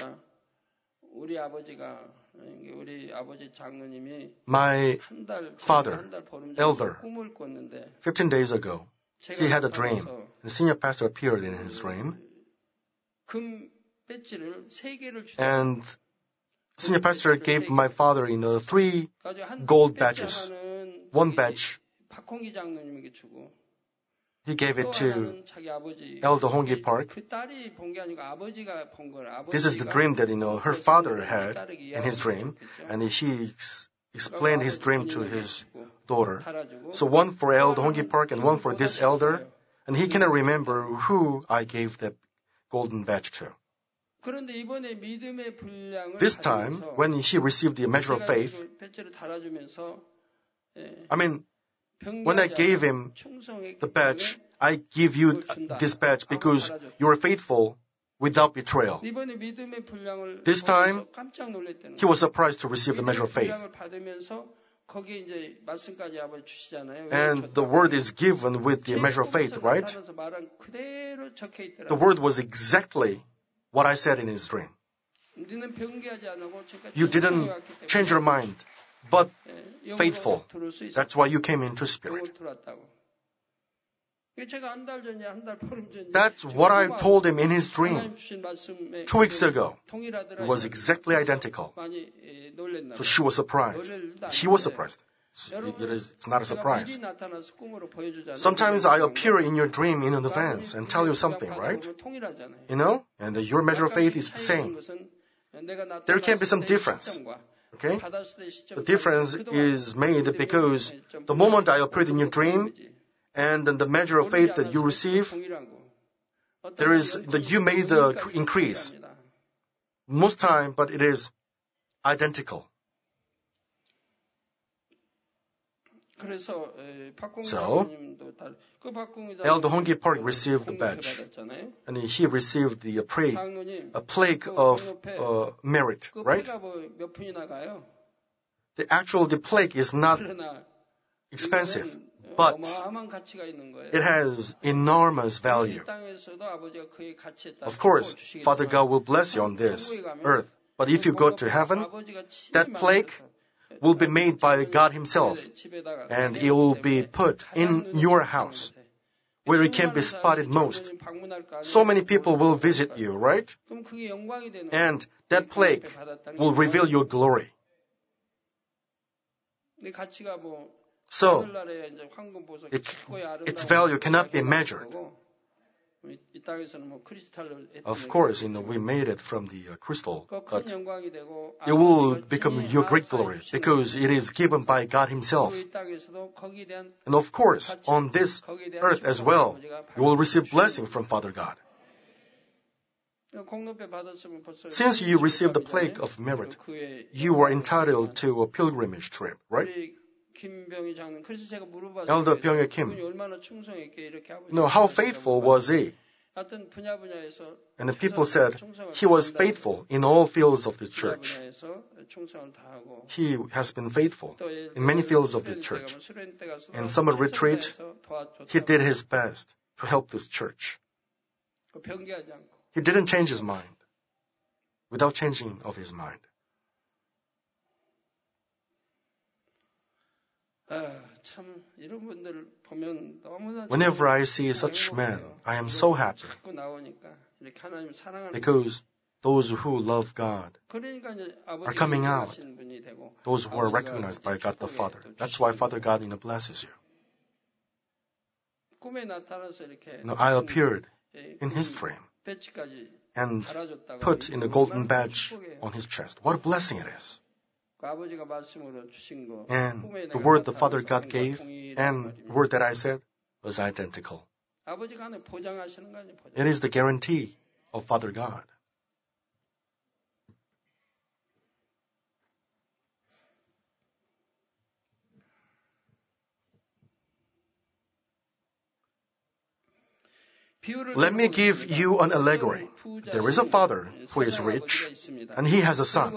My father, elder, fifteen days ago, he had a dream. The senior pastor appeared in his dream. And senior pastor gave my father you know, three gold badges. One badge, he gave it to Elder Honggi Park. This is the dream that, you know, her father had in his dream, and he ex- explained his dream to his daughter. So one for Elder Honggi Park and one for this elder, and he cannot remember who I gave that golden badge to. This time, when he received the measure of faith, I mean, when I gave him the badge, I give you this badge because you are faithful without betrayal. This time, he was surprised to receive the measure of faith. And the word is given with the measure of faith, right? The word was exactly what I said in his dream. You didn't change your mind, but faithful. That's why you came into spirit. That's what I told him in his dream two weeks ago. It was exactly identical. So she was surprised. He was surprised. It is, it's not a surprise. Sometimes I appear in your dream in advance and tell you something, right? You know? And your measure of faith is the same. There can be some difference. Okay? The difference is made because the moment I appeared in your dream and the measure of faith that you receive, there is the, you made the increase. Most time, but it is identical. So, Elder Hong Park received the badge, and he received the plaque, a plaque of uh, merit, right? The actual the plaque is not expensive, but it has enormous value. Of course, Father God will bless you on this earth, but if you go to heaven, that plaque will be made by God Himself, and it will be put in your house, where it can be spotted most. So many people will visit you, right? And that plaque will reveal your glory. So, it, its value cannot be measured. Of course, you know, we made it from the uh, crystal, but it will become your great glory because it is given by God Himself. And of course, on this earth as well, you will receive blessing from Father God. Since you received the plaque of merit, you are entitled to a pilgrimage trip, right? Elder Byung-Hae Kim, you know, how faithful was he? And the people said, he was faithful in all fields of the church. He has been faithful in many fields of the church. In summer retreat, he did his best to help this church. He didn't change his mind without changing of his mind. Whenever I see such men, I am so happy because those who love God are coming out, those who are recognized by God the Father. That's why Father God you know, blesses you. You know, I appeared in his dream and put in a golden badge on his chest. What a blessing it is. And the word the Father God gave and the word that I said was identical. It is the guarantee of Father God. Let me give you an allegory. There is a father who is rich, and he has a son.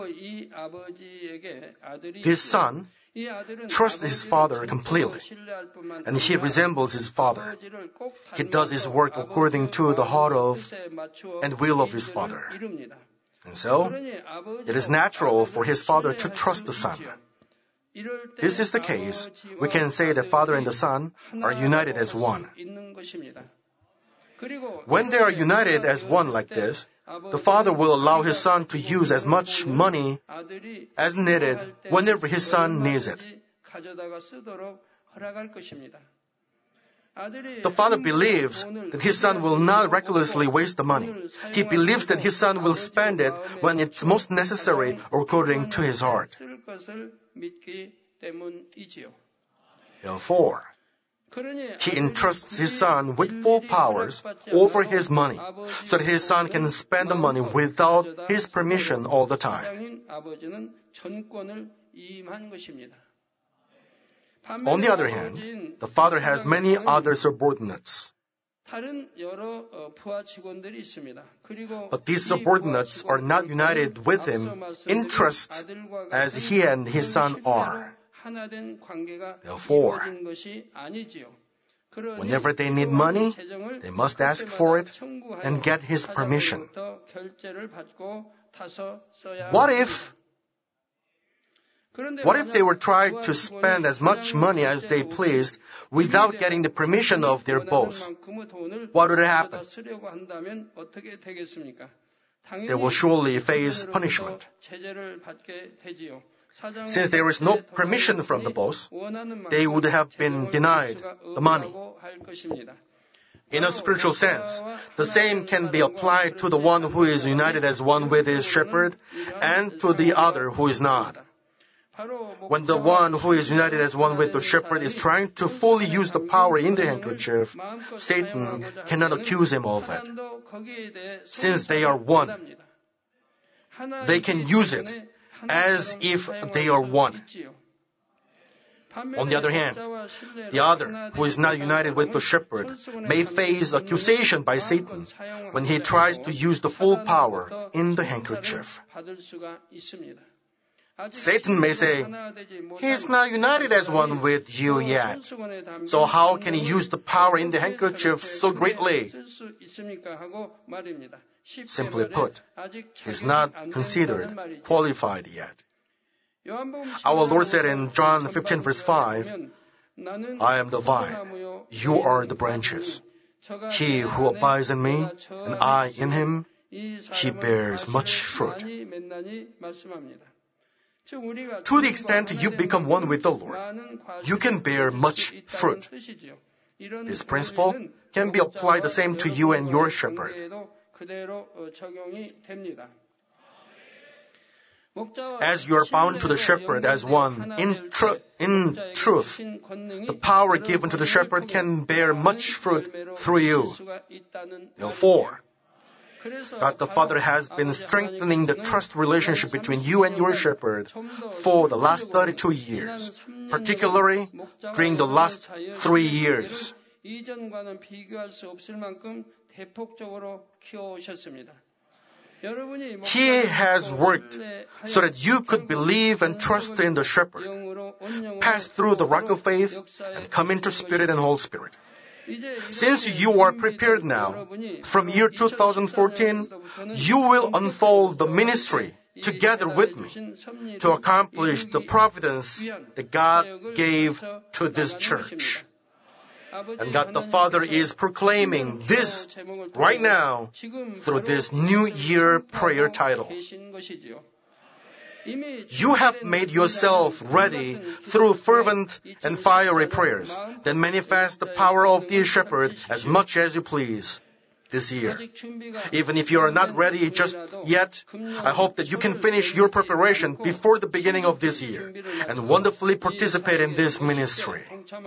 His son trusts his father completely, and he resembles his father. He does his work according to the heart of and will of his father. And so, it is natural for his father to trust the son. This is the case. We can say the father and the son are united as one. When they are united as one like this, the father will allow his son to use as much money as needed whenever his son needs it. The father believes that his son will not recklessly waste the money. He believes that his son will spend it when it's most necessary according to his heart. Therefore, he entrusts his son with full powers over his money so that his son can spend the money without his permission all the time. On the other hand, the father has many other subordinates. But these subordinates are not united with him in trust as he and his son are. Therefore, whenever they need money, they must ask for it and get his permission. What if, what if they were trying to spend as much money as they pleased without getting the permission of their boss? What would happen? They will surely face punishment. Since there is no permission from the boss, they would have been denied the money. In a spiritual sense, the same can be applied to the one who is united as one with his shepherd and to the other who is not. When the one who is united as one with the shepherd is trying to fully use the power in the handkerchief, Satan cannot accuse him of it. Since they are one, they can use it as if they are one. On the other hand, the other, who is not united with the shepherd, may face accusation by Satan when he tries to use the full power in the handkerchief. Satan may say, "He's not united as one with you yet, so how can he use the power in the handkerchief so greatly?" Simply put, he's not considered qualified yet. Our Lord said in John fifteen verse five, "I am the vine, you are the branches. He who abides in me, and I in him, he bears much fruit." To the extent you become one with the Lord, you can bear much fruit. This principle can be applied the same to you and your shepherd. As you are bound to the shepherd as one in, tr- in truth, the power given to the shepherd can bear much fruit through you. Therefore, God the Father has been strengthening the trust relationship between you and your shepherd for the last thirty-two years, particularly during the last three years. He has worked so that you could believe and trust in the shepherd, pass through the rock of faith, and come into Spirit and Holy Spirit. Since you are prepared now, from year two thousand fourteen, you will unfold the ministry together with me to accomplish the providence that God gave to this church. And God the Father is proclaiming this right now through this New Year prayer title. You have made yourself ready through fervent and fiery prayers that manifest the power of the shepherd as much as you please this year. Even if you are not ready just yet, I hope that you can finish your preparation before the beginning of this year and wonderfully participate in this ministry.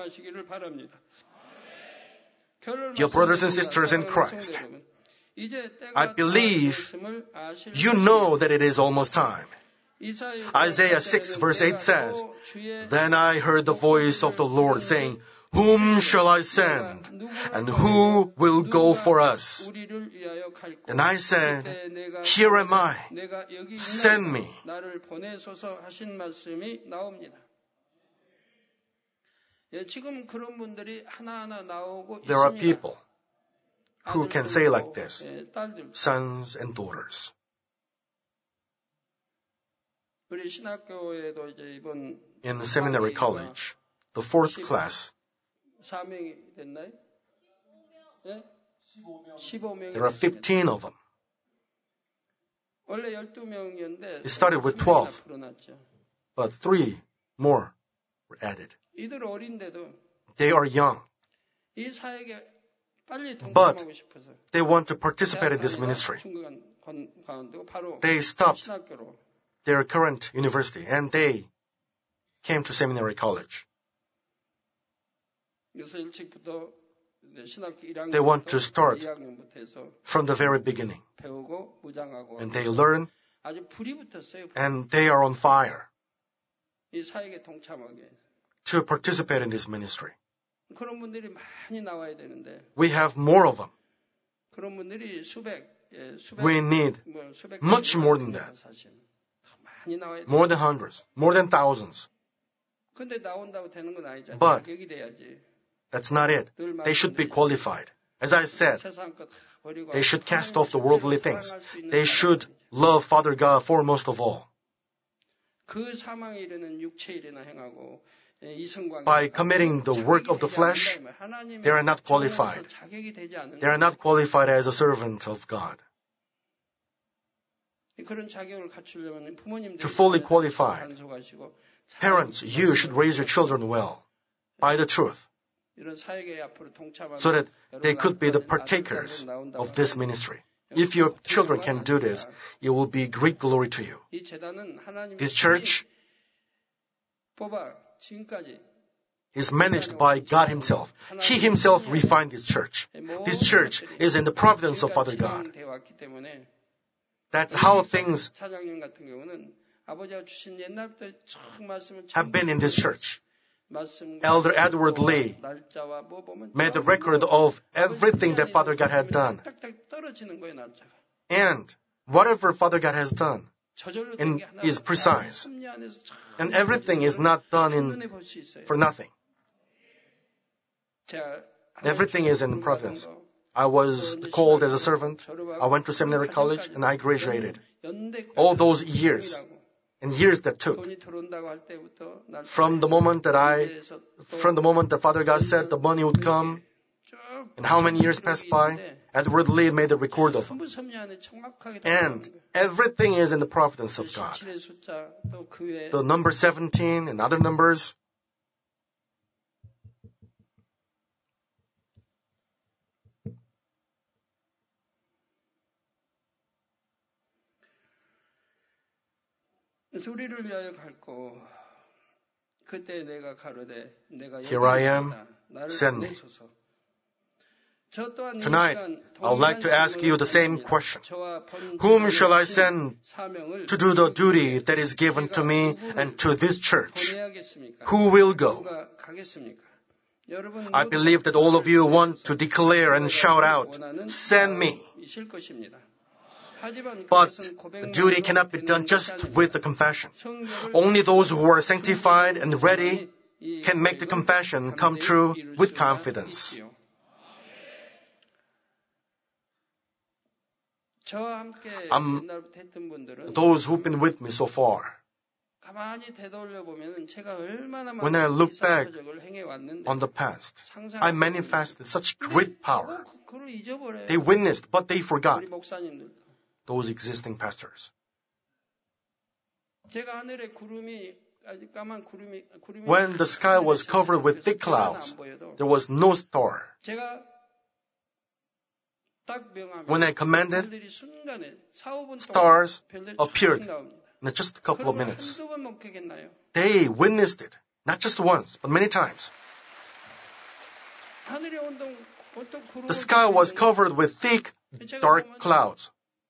Dear brothers and sisters in Christ, I believe you know that it is almost time. Isaiah six verse eight says, "Then I heard the voice of the Lord saying, 'Whom shall I send? And who will go for us?' And I said, 'Here am I. Send me.'" There are people who can say like this, sons and daughters. In the seminary college, the fourth class, there are fifteen of them. It started with twelve, but three more were added. They are young, but they want to participate in this ministry. They stopped their current university and they came to seminary college. They want to start from the very beginning. And they learn and they are on fire to participate in this ministry. We have more of them. We need much more than that. More than hundreds, more than thousands. But that's not it. They should be qualified. As I said, they should cast off the worldly things. They should love Father God foremost of all. By committing the work of the flesh, they are not qualified. They are not qualified as a servant of God. To fully qualify, parents, you should raise your children well, by the truth, so that they could be the partakers of this ministry. If your children can do this, it will be great glory to you. This church is managed by God Himself. He Himself refined this church. This church is in the providence of Father God. That's how things have been in this church. Elder Edward Lee made the record of everything that Father God had done. And whatever Father God has done in, is precise. And everything is not done in, for nothing. Everything is in providence. I was called as a servant. I went to seminary college and I graduated. All those years and years that took from the moment that I, from the moment that Father God said the money would come, and how many years passed by, Edward Lee made a record of them. And everything is in the providence of God. The number seventeen and other numbers. Here I am, send me. Tonight, I would like to ask you the same question. Whom shall I send to do the duty that is given to me and to this church? Who will go? I believe that all of you want to declare and shout out, send me. But the duty cannot be done just with the confession. Only those who are sanctified and ready can make the confession come true with confidence. Um, those who've been with me so far, when I look back on the past, I manifested such great power. They witnessed, but they forgot. Those existing pastors. When the sky was covered with thick clouds, there was no star. When I commanded, stars appeared in just a couple of minutes. They witnessed it, not just once, but many times. The sky was covered with thick, dark clouds.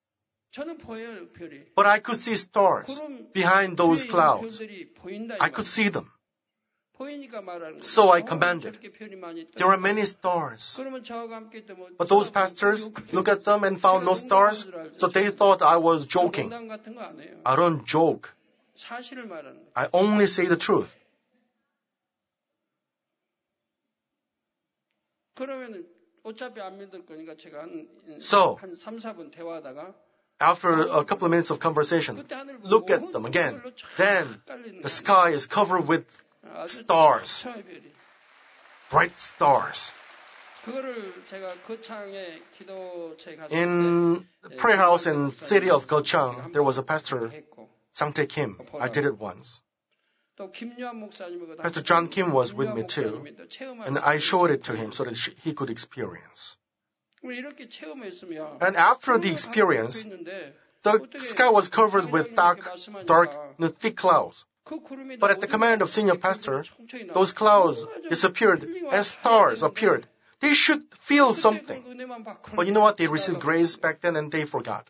But I could see stars behind those clouds. I could see them. So I commanded. There are many stars. But those pastors look at them and found no stars, so they thought I was joking. I don't joke. I only say the truth. So, after a couple of minutes of conversation, look at them again. Then the sky is covered with stars, bright stars. In the prayer house in the city of Gochang, there was a pastor, Sang-tae Kim. I did it once. Pastor John Kim was with me too, and I showed it to him so that he could experience. And after the experience, the sky was covered with dark, dark, thick clouds. But at the command of senior pastor, those clouds disappeared and stars appeared. They should feel something. But you know what? They received grace back then and they forgot.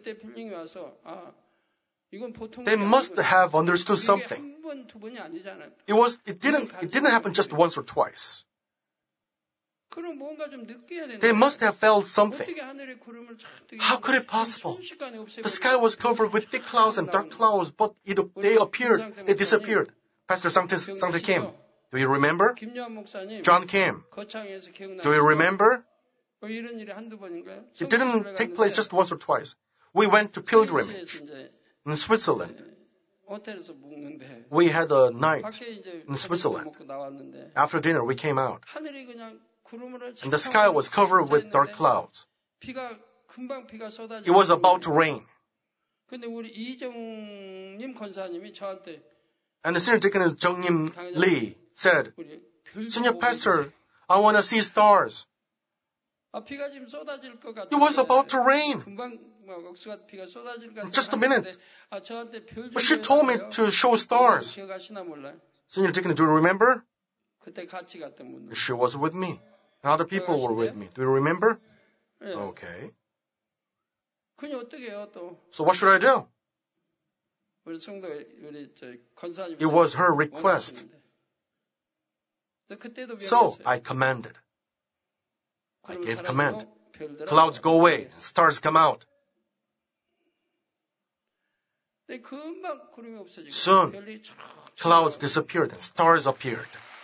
They must have understood something. It was, it didn't, it didn't happen just once or twice. They must have felt something. How could it possible? The sky was covered with thick clouds and dark clouds, but it, they appeared, they disappeared. Pastor Sang-tae Kim, do you remember? John Kim, do you remember? It didn't take place just once or twice. We went to pilgrimage in Switzerland. We had a night in Switzerland. After dinner, we came out. And the sky was covered with dark clouds. It was about to rain. And the senior deaconess Jung-Nim Lee said, Senior pastor, I want to see stars. It was about to rain. In just a minute. But she told me to show stars. Senior deaconess, do you remember? She was with me. And other people were with me. Do you remember? Okay. So what should I do? It was her request. So I commanded. I gave command. Clouds go away, and stars come out. Soon, clouds disappeared and stars appeared.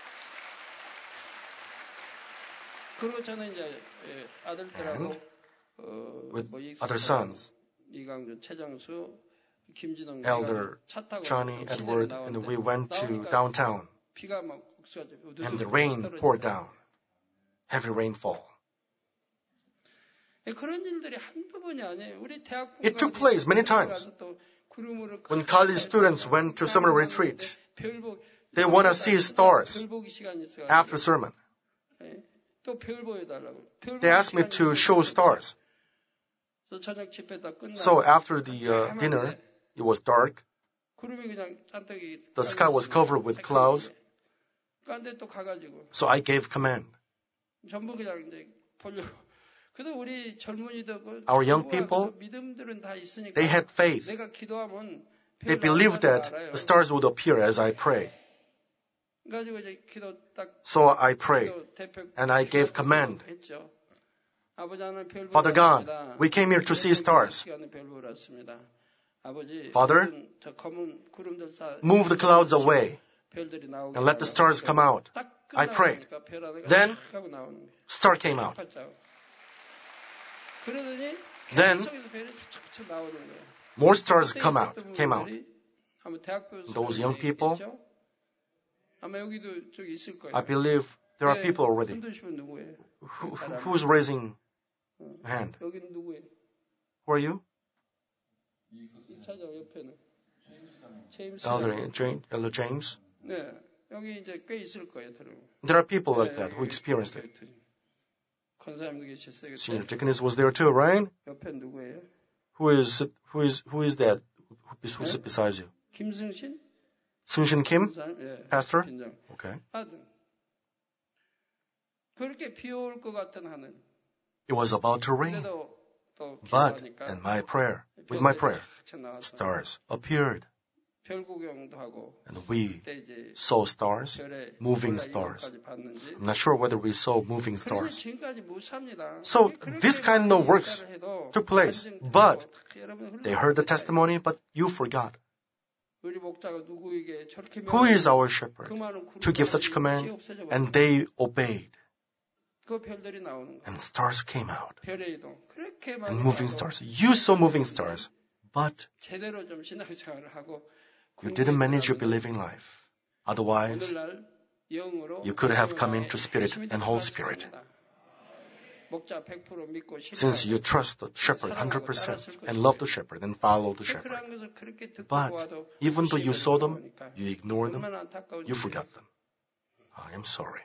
And with other sons, Elder Johnny, Edward, and we went to downtown, and the rain poured down, heavy rainfall. It took place many times. When college students went to summer retreat, they want to see stars after sermon. They asked me to show stars. So after the uh, dinner, it was dark. The sky was covered with clouds. So I gave command. Our young people, they had faith. They believed that the stars would appear as I pray. So I prayed, and I gave command. Father God, we came here to see stars. Father, move the clouds away and let the stars come out. I prayed. Then, star came out. Then, more stars come out, came out. Those young people, I believe there are people already. Who, who's raising a hand? Who are you? Elder James. Elder James. There are people like that who experienced it. Senior deaconess was there too, right? Who is who is who is that? Who sits beside you? Seung-shin Kim, pastor. Okay. It was about to rain, but in my prayer, with my prayer, stars appeared. And we saw stars, moving stars. I'm not sure whether we saw moving stars. So this kind of works took place, but they heard the testimony, but you forgot. Who is our shepherd to give such command? And they obeyed. And stars came out. And moving stars. You saw moving stars, but you didn't manage your believing life. Otherwise, you could have come into Spirit and Holy Spirit. Since you trust the shepherd one hundred percent and love the shepherd and follow the shepherd. But even though you saw them, you ignored them, you forgot them. I am sorry.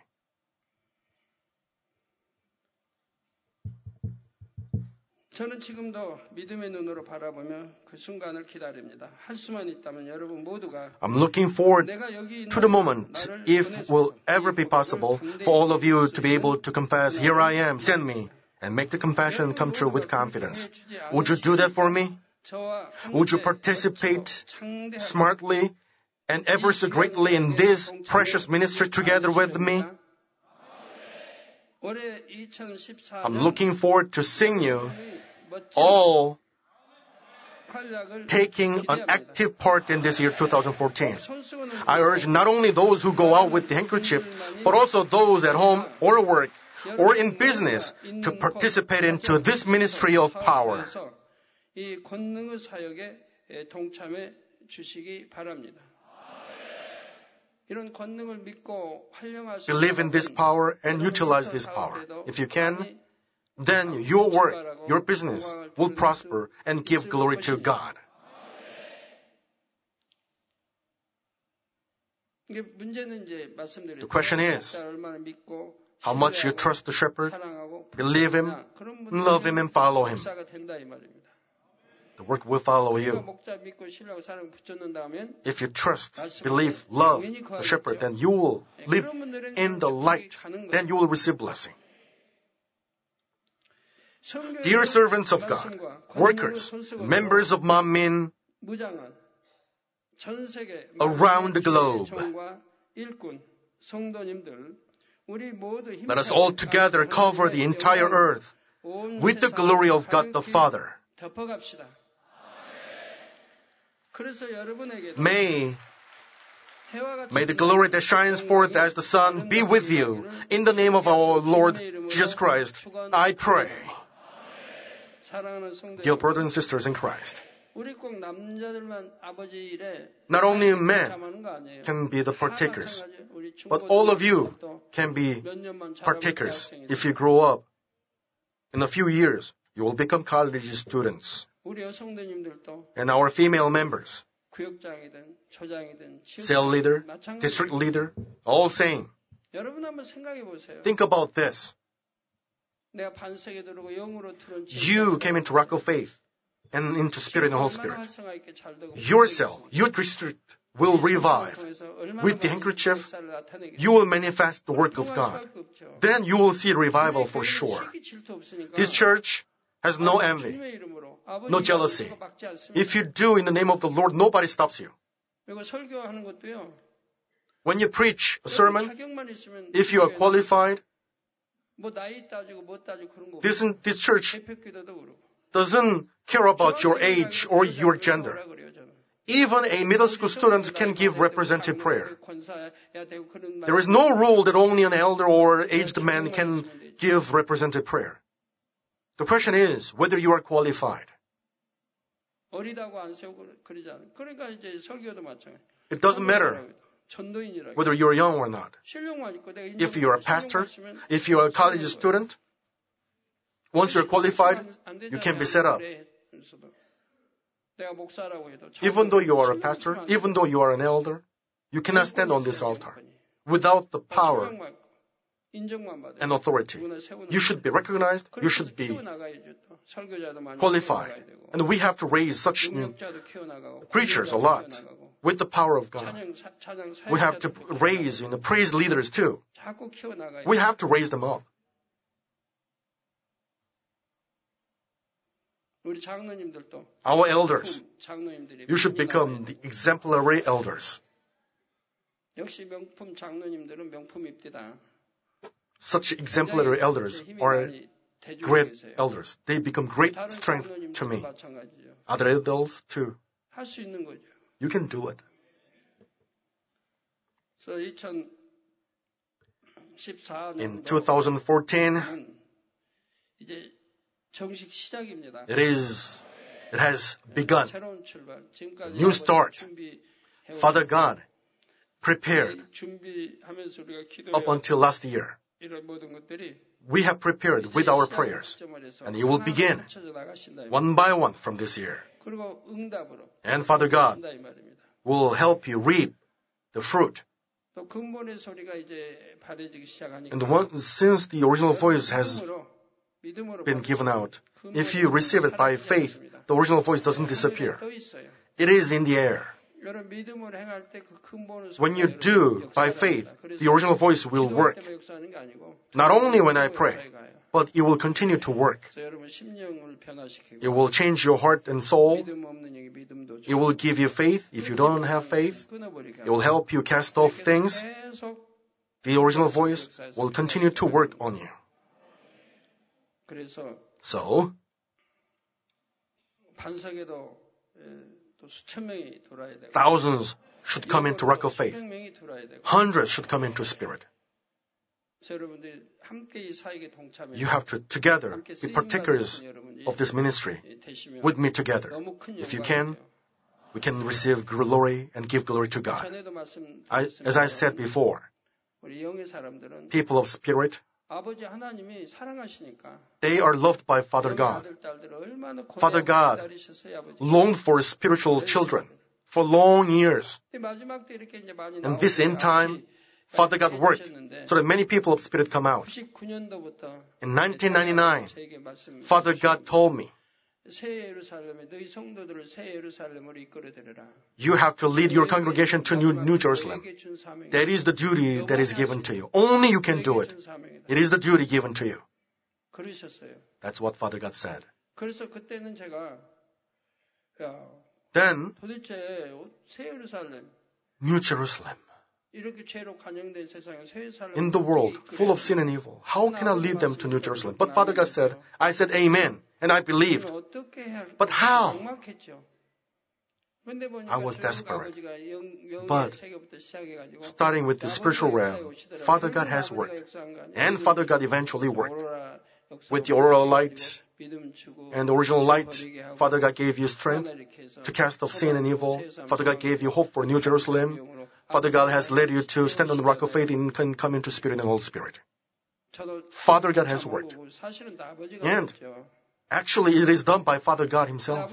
저는 지금도 믿음의 눈으로 바라보며 그 순간을 기다립니다. 할 수만 있다면 여러분 모두가 I'm looking forward to the moment, if will ever be possible, for all of you to be able to confess, "Here I am, send me," and make the confession come true with confidence. Would you do that for me? Would you participate smartly and ever so greatly in this precious ministry together with me? I'm looking forward to seeing you all taking an active part in this year two thousand fourteen. I urge not only those who go out with the handkerchief, but also those at home or work or in business to participate into this ministry of power. Believe in this power and utilize this power. If you can, then your work, your business will prosper and give glory to God. The question is, how much you trust the shepherd, believe him, love him, and follow him. The work will follow you. If you trust, believe, love the shepherd, then you will live in the light. Then you will receive blessing. Dear servants of God, workers, members of Manmin around the globe, Let us all together cover the entire earth with the glory of God the Father. May, may the glory that shines forth as the sun be with you. In the name of our Lord Jesus Christ, I pray. Dear brothers and sisters in Christ, not only men can be the partakers, but all of you can be partakers. If you grow up, in a few years, you will become college students. And our female members, cell leader, district leader, all same. Think about this. You came into Rock of Faith and into Spirit and Holy Spirit. Your cell, your district will revive. With the handkerchief, you will manifest the work of God. Then you will see revival for sure. This church has no envy, no jealousy. If you do in the name of the Lord, nobody stops you. When you preach a sermon, if you are qualified, this, this church doesn't care about your age or your gender. Even a middle school student can give representative prayer. There is no rule that only an elder or aged man can give representative prayer. The question is whether you are qualified. It doesn't matter whether you're young or not. If you're a pastor, if you're a college student, once you're qualified, you can be set up. Even though you are a pastor, even though you are an elder, you cannot stand on this altar without the power and authority. You should be recognized, you should be qualified. And we have to raise such preachers a lot with the power of God. We have to raise, you know, praise leaders too. We have to raise them up. Our elders, you should become the exemplary elders. Such exemplary elders are great elders. They become great strength to me. Other elders too. You can do it. In two thousand fourteen, it is, it has begun. New start. Father God prepared up until last year. We have prepared with our prayers, and it will begin one by one from this year. And Father God will help you reap the fruit. And the one, since the original voice has been given out, if you receive it by faith, the original voice doesn't disappear. It is in the air. When you do by faith, the original voice will work. Not only when I pray, but it will continue to work. It will change your heart and soul. It will give you faith if you don't have faith. It will help you cast off things. The original voice will continue to work on you. So, thousands should come into Rock of Faith. Hundreds should come into Spirit. You have to together be partakers of this ministry with me together. If you can, we can receive glory and give glory to God. I, as I said before, people of Spirit, they are loved by Father God. Father God longed for spiritual children for long years. And this end time, Father God worked so that many people of Spirit come out. In nineteen ninety-nine, Father God told me, you have to lead your congregation to New, New Jerusalem. That is the duty that is given to you. Only you can do it. It is the duty given to you. That's what Father God said. Then, New Jerusalem. in the world full of sin and evil, how can I lead them to New Jerusalem? But Father God said, I said amen, and I believed. But how? I was desperate. But starting with the spiritual realm, Father God has worked. And Father God eventually worked. With the oral light and the original light, Father God gave you strength to cast off sin and evil. Father God gave you hope for New Jerusalem. Father God has led you to stand on the rock of faith and can come into Spirit and Holy Spirit. Father God has worked. And actually, it is done by Father God Himself.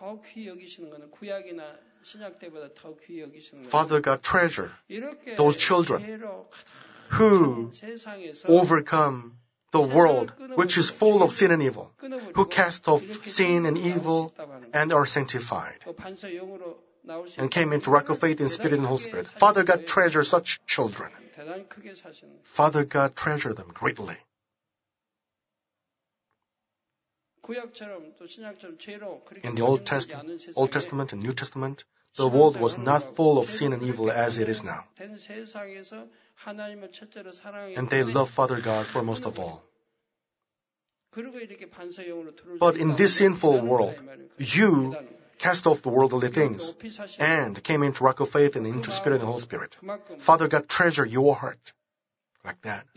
Father God treasure those children who overcome the world which is full of sin and evil, who cast off sin and evil and are sanctified and came into rock of faith in Spirit and Holy Spirit. Father God treasure such children. Father God treasure them greatly. In the Old Testament, Old Testament and New Testament, the world was not full of sin and evil as it is now. And they love Father God foremost of all. But in this sinful world, you cast off the worldly things and came into rock of faith and into Spirit and Holy Spirit. Father God treasure your heart like that.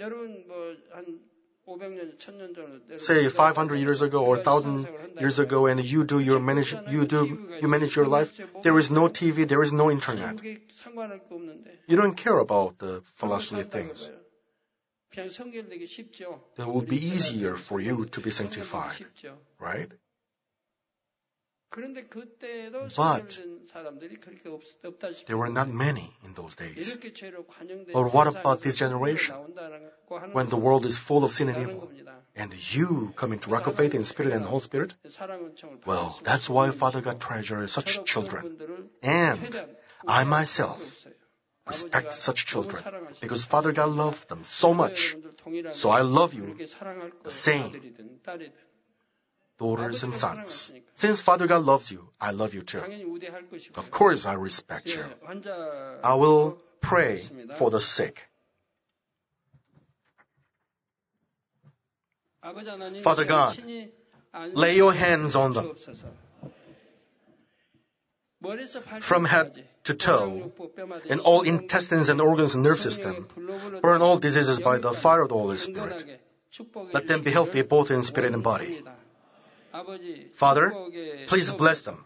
Say five hundred years ago or one thousand years ago, and you do your manage, you do, you manage your life. There is no T V, there is no internet. You don't care about the philosophy things. It would be easier for you to be sanctified, right? But there were not many in those days. But what about this generation? When the world is full of sin and evil, and you come into rock of faith in Spirit and Holy Spirit? Well, that's why Father God treasures such children. And I myself respect such children, because Father God loves them so much. So I love you the same. Daughters and sons. Since Father God loves you, I love you too. Of course, I respect you. I will pray for the sick. Father God, lay your hands on them. From head to toe, in all intestines and organs and nerve system, burn all diseases by the fire of the Holy Spirit. Let them be healthy both in spirit and body. Father, please bless them.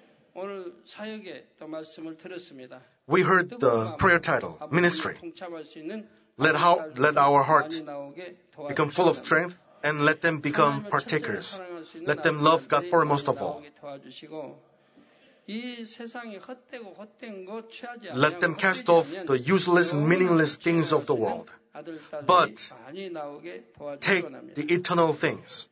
We heard the prayer title, Ministry. Let, how, let our heart become full of strength and let them become partakers. Let them love God foremost of all. Let them cast off the useless, meaningless things of the world, but take the eternal things.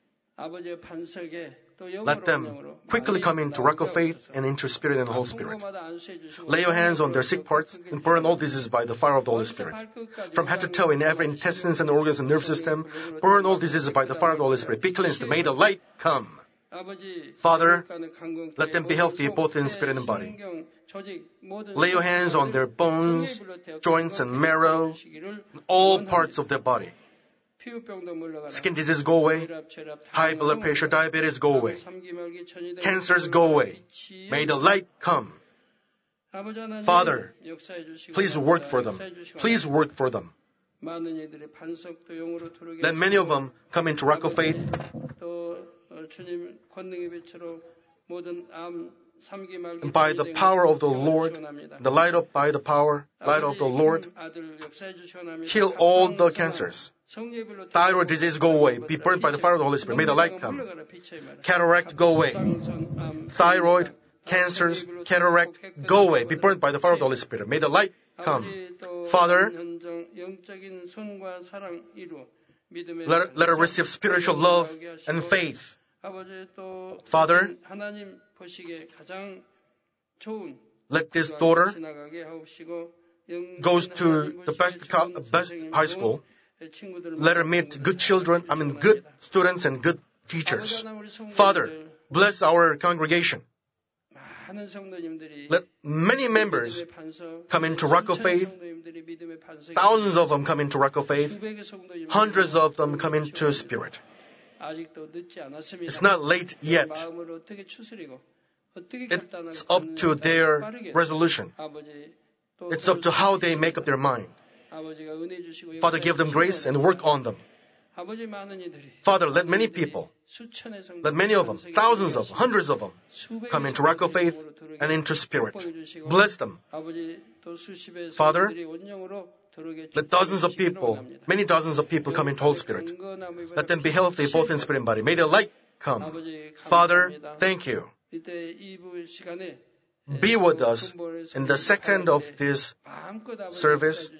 Let them quickly come into rock of faith and into Spirit and Holy Spirit. Lay your hands on their sick parts and burn all diseases by the fire of the Holy Spirit. From head to toe in every intestines and organs and nerve system, burn all diseases by the fire of the Holy Spirit. Be cleansed. May the light come. Father, let them be healthy both in spirit and body. Lay your hands on their bones, joints and marrow, all parts of their body. Skin disease go away. High blood pressure, diabetes go away. Cancers go away. May the light come. Father, please work for them. Please work for them. Let many of them come into rock of faith. By the power of the Lord, the light of by the power, light of the Lord, heal all the cancers. Thyroid disease go away. Be burned by the fire of the Holy Spirit. May the light come. Cataract go away. Thyroid, cancers, cataract go away. Be burned by the fire of the Holy Spirit. May the light come. Father, let, let her receive spiritual love and faith. Father, let this daughter goes to the best, best high school. Let her meet good children, I mean good students and good teachers. Father, bless our congregation. Let many members come into Rock of Faith. Thousands of them come into Rock of Faith. Hundreds of them come into Spirit. It's not late yet. It's up to their resolution. It's up to how they make up their mind. Father, give them grace and work on them. Father, let many people, let many of them, thousands of them, hundreds of them, come into Rock of Faith and into Spirit. Bless them. Father, let dozens of people, many dozens of people come into Holy Spirit. Let them be healthy both in spirit and body. May their light come. Father, thank you. Be with us in the second of this service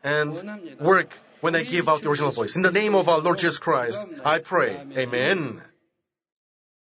and work when I give out the original voice. In the name of our Lord Jesus Christ, I pray. Amen.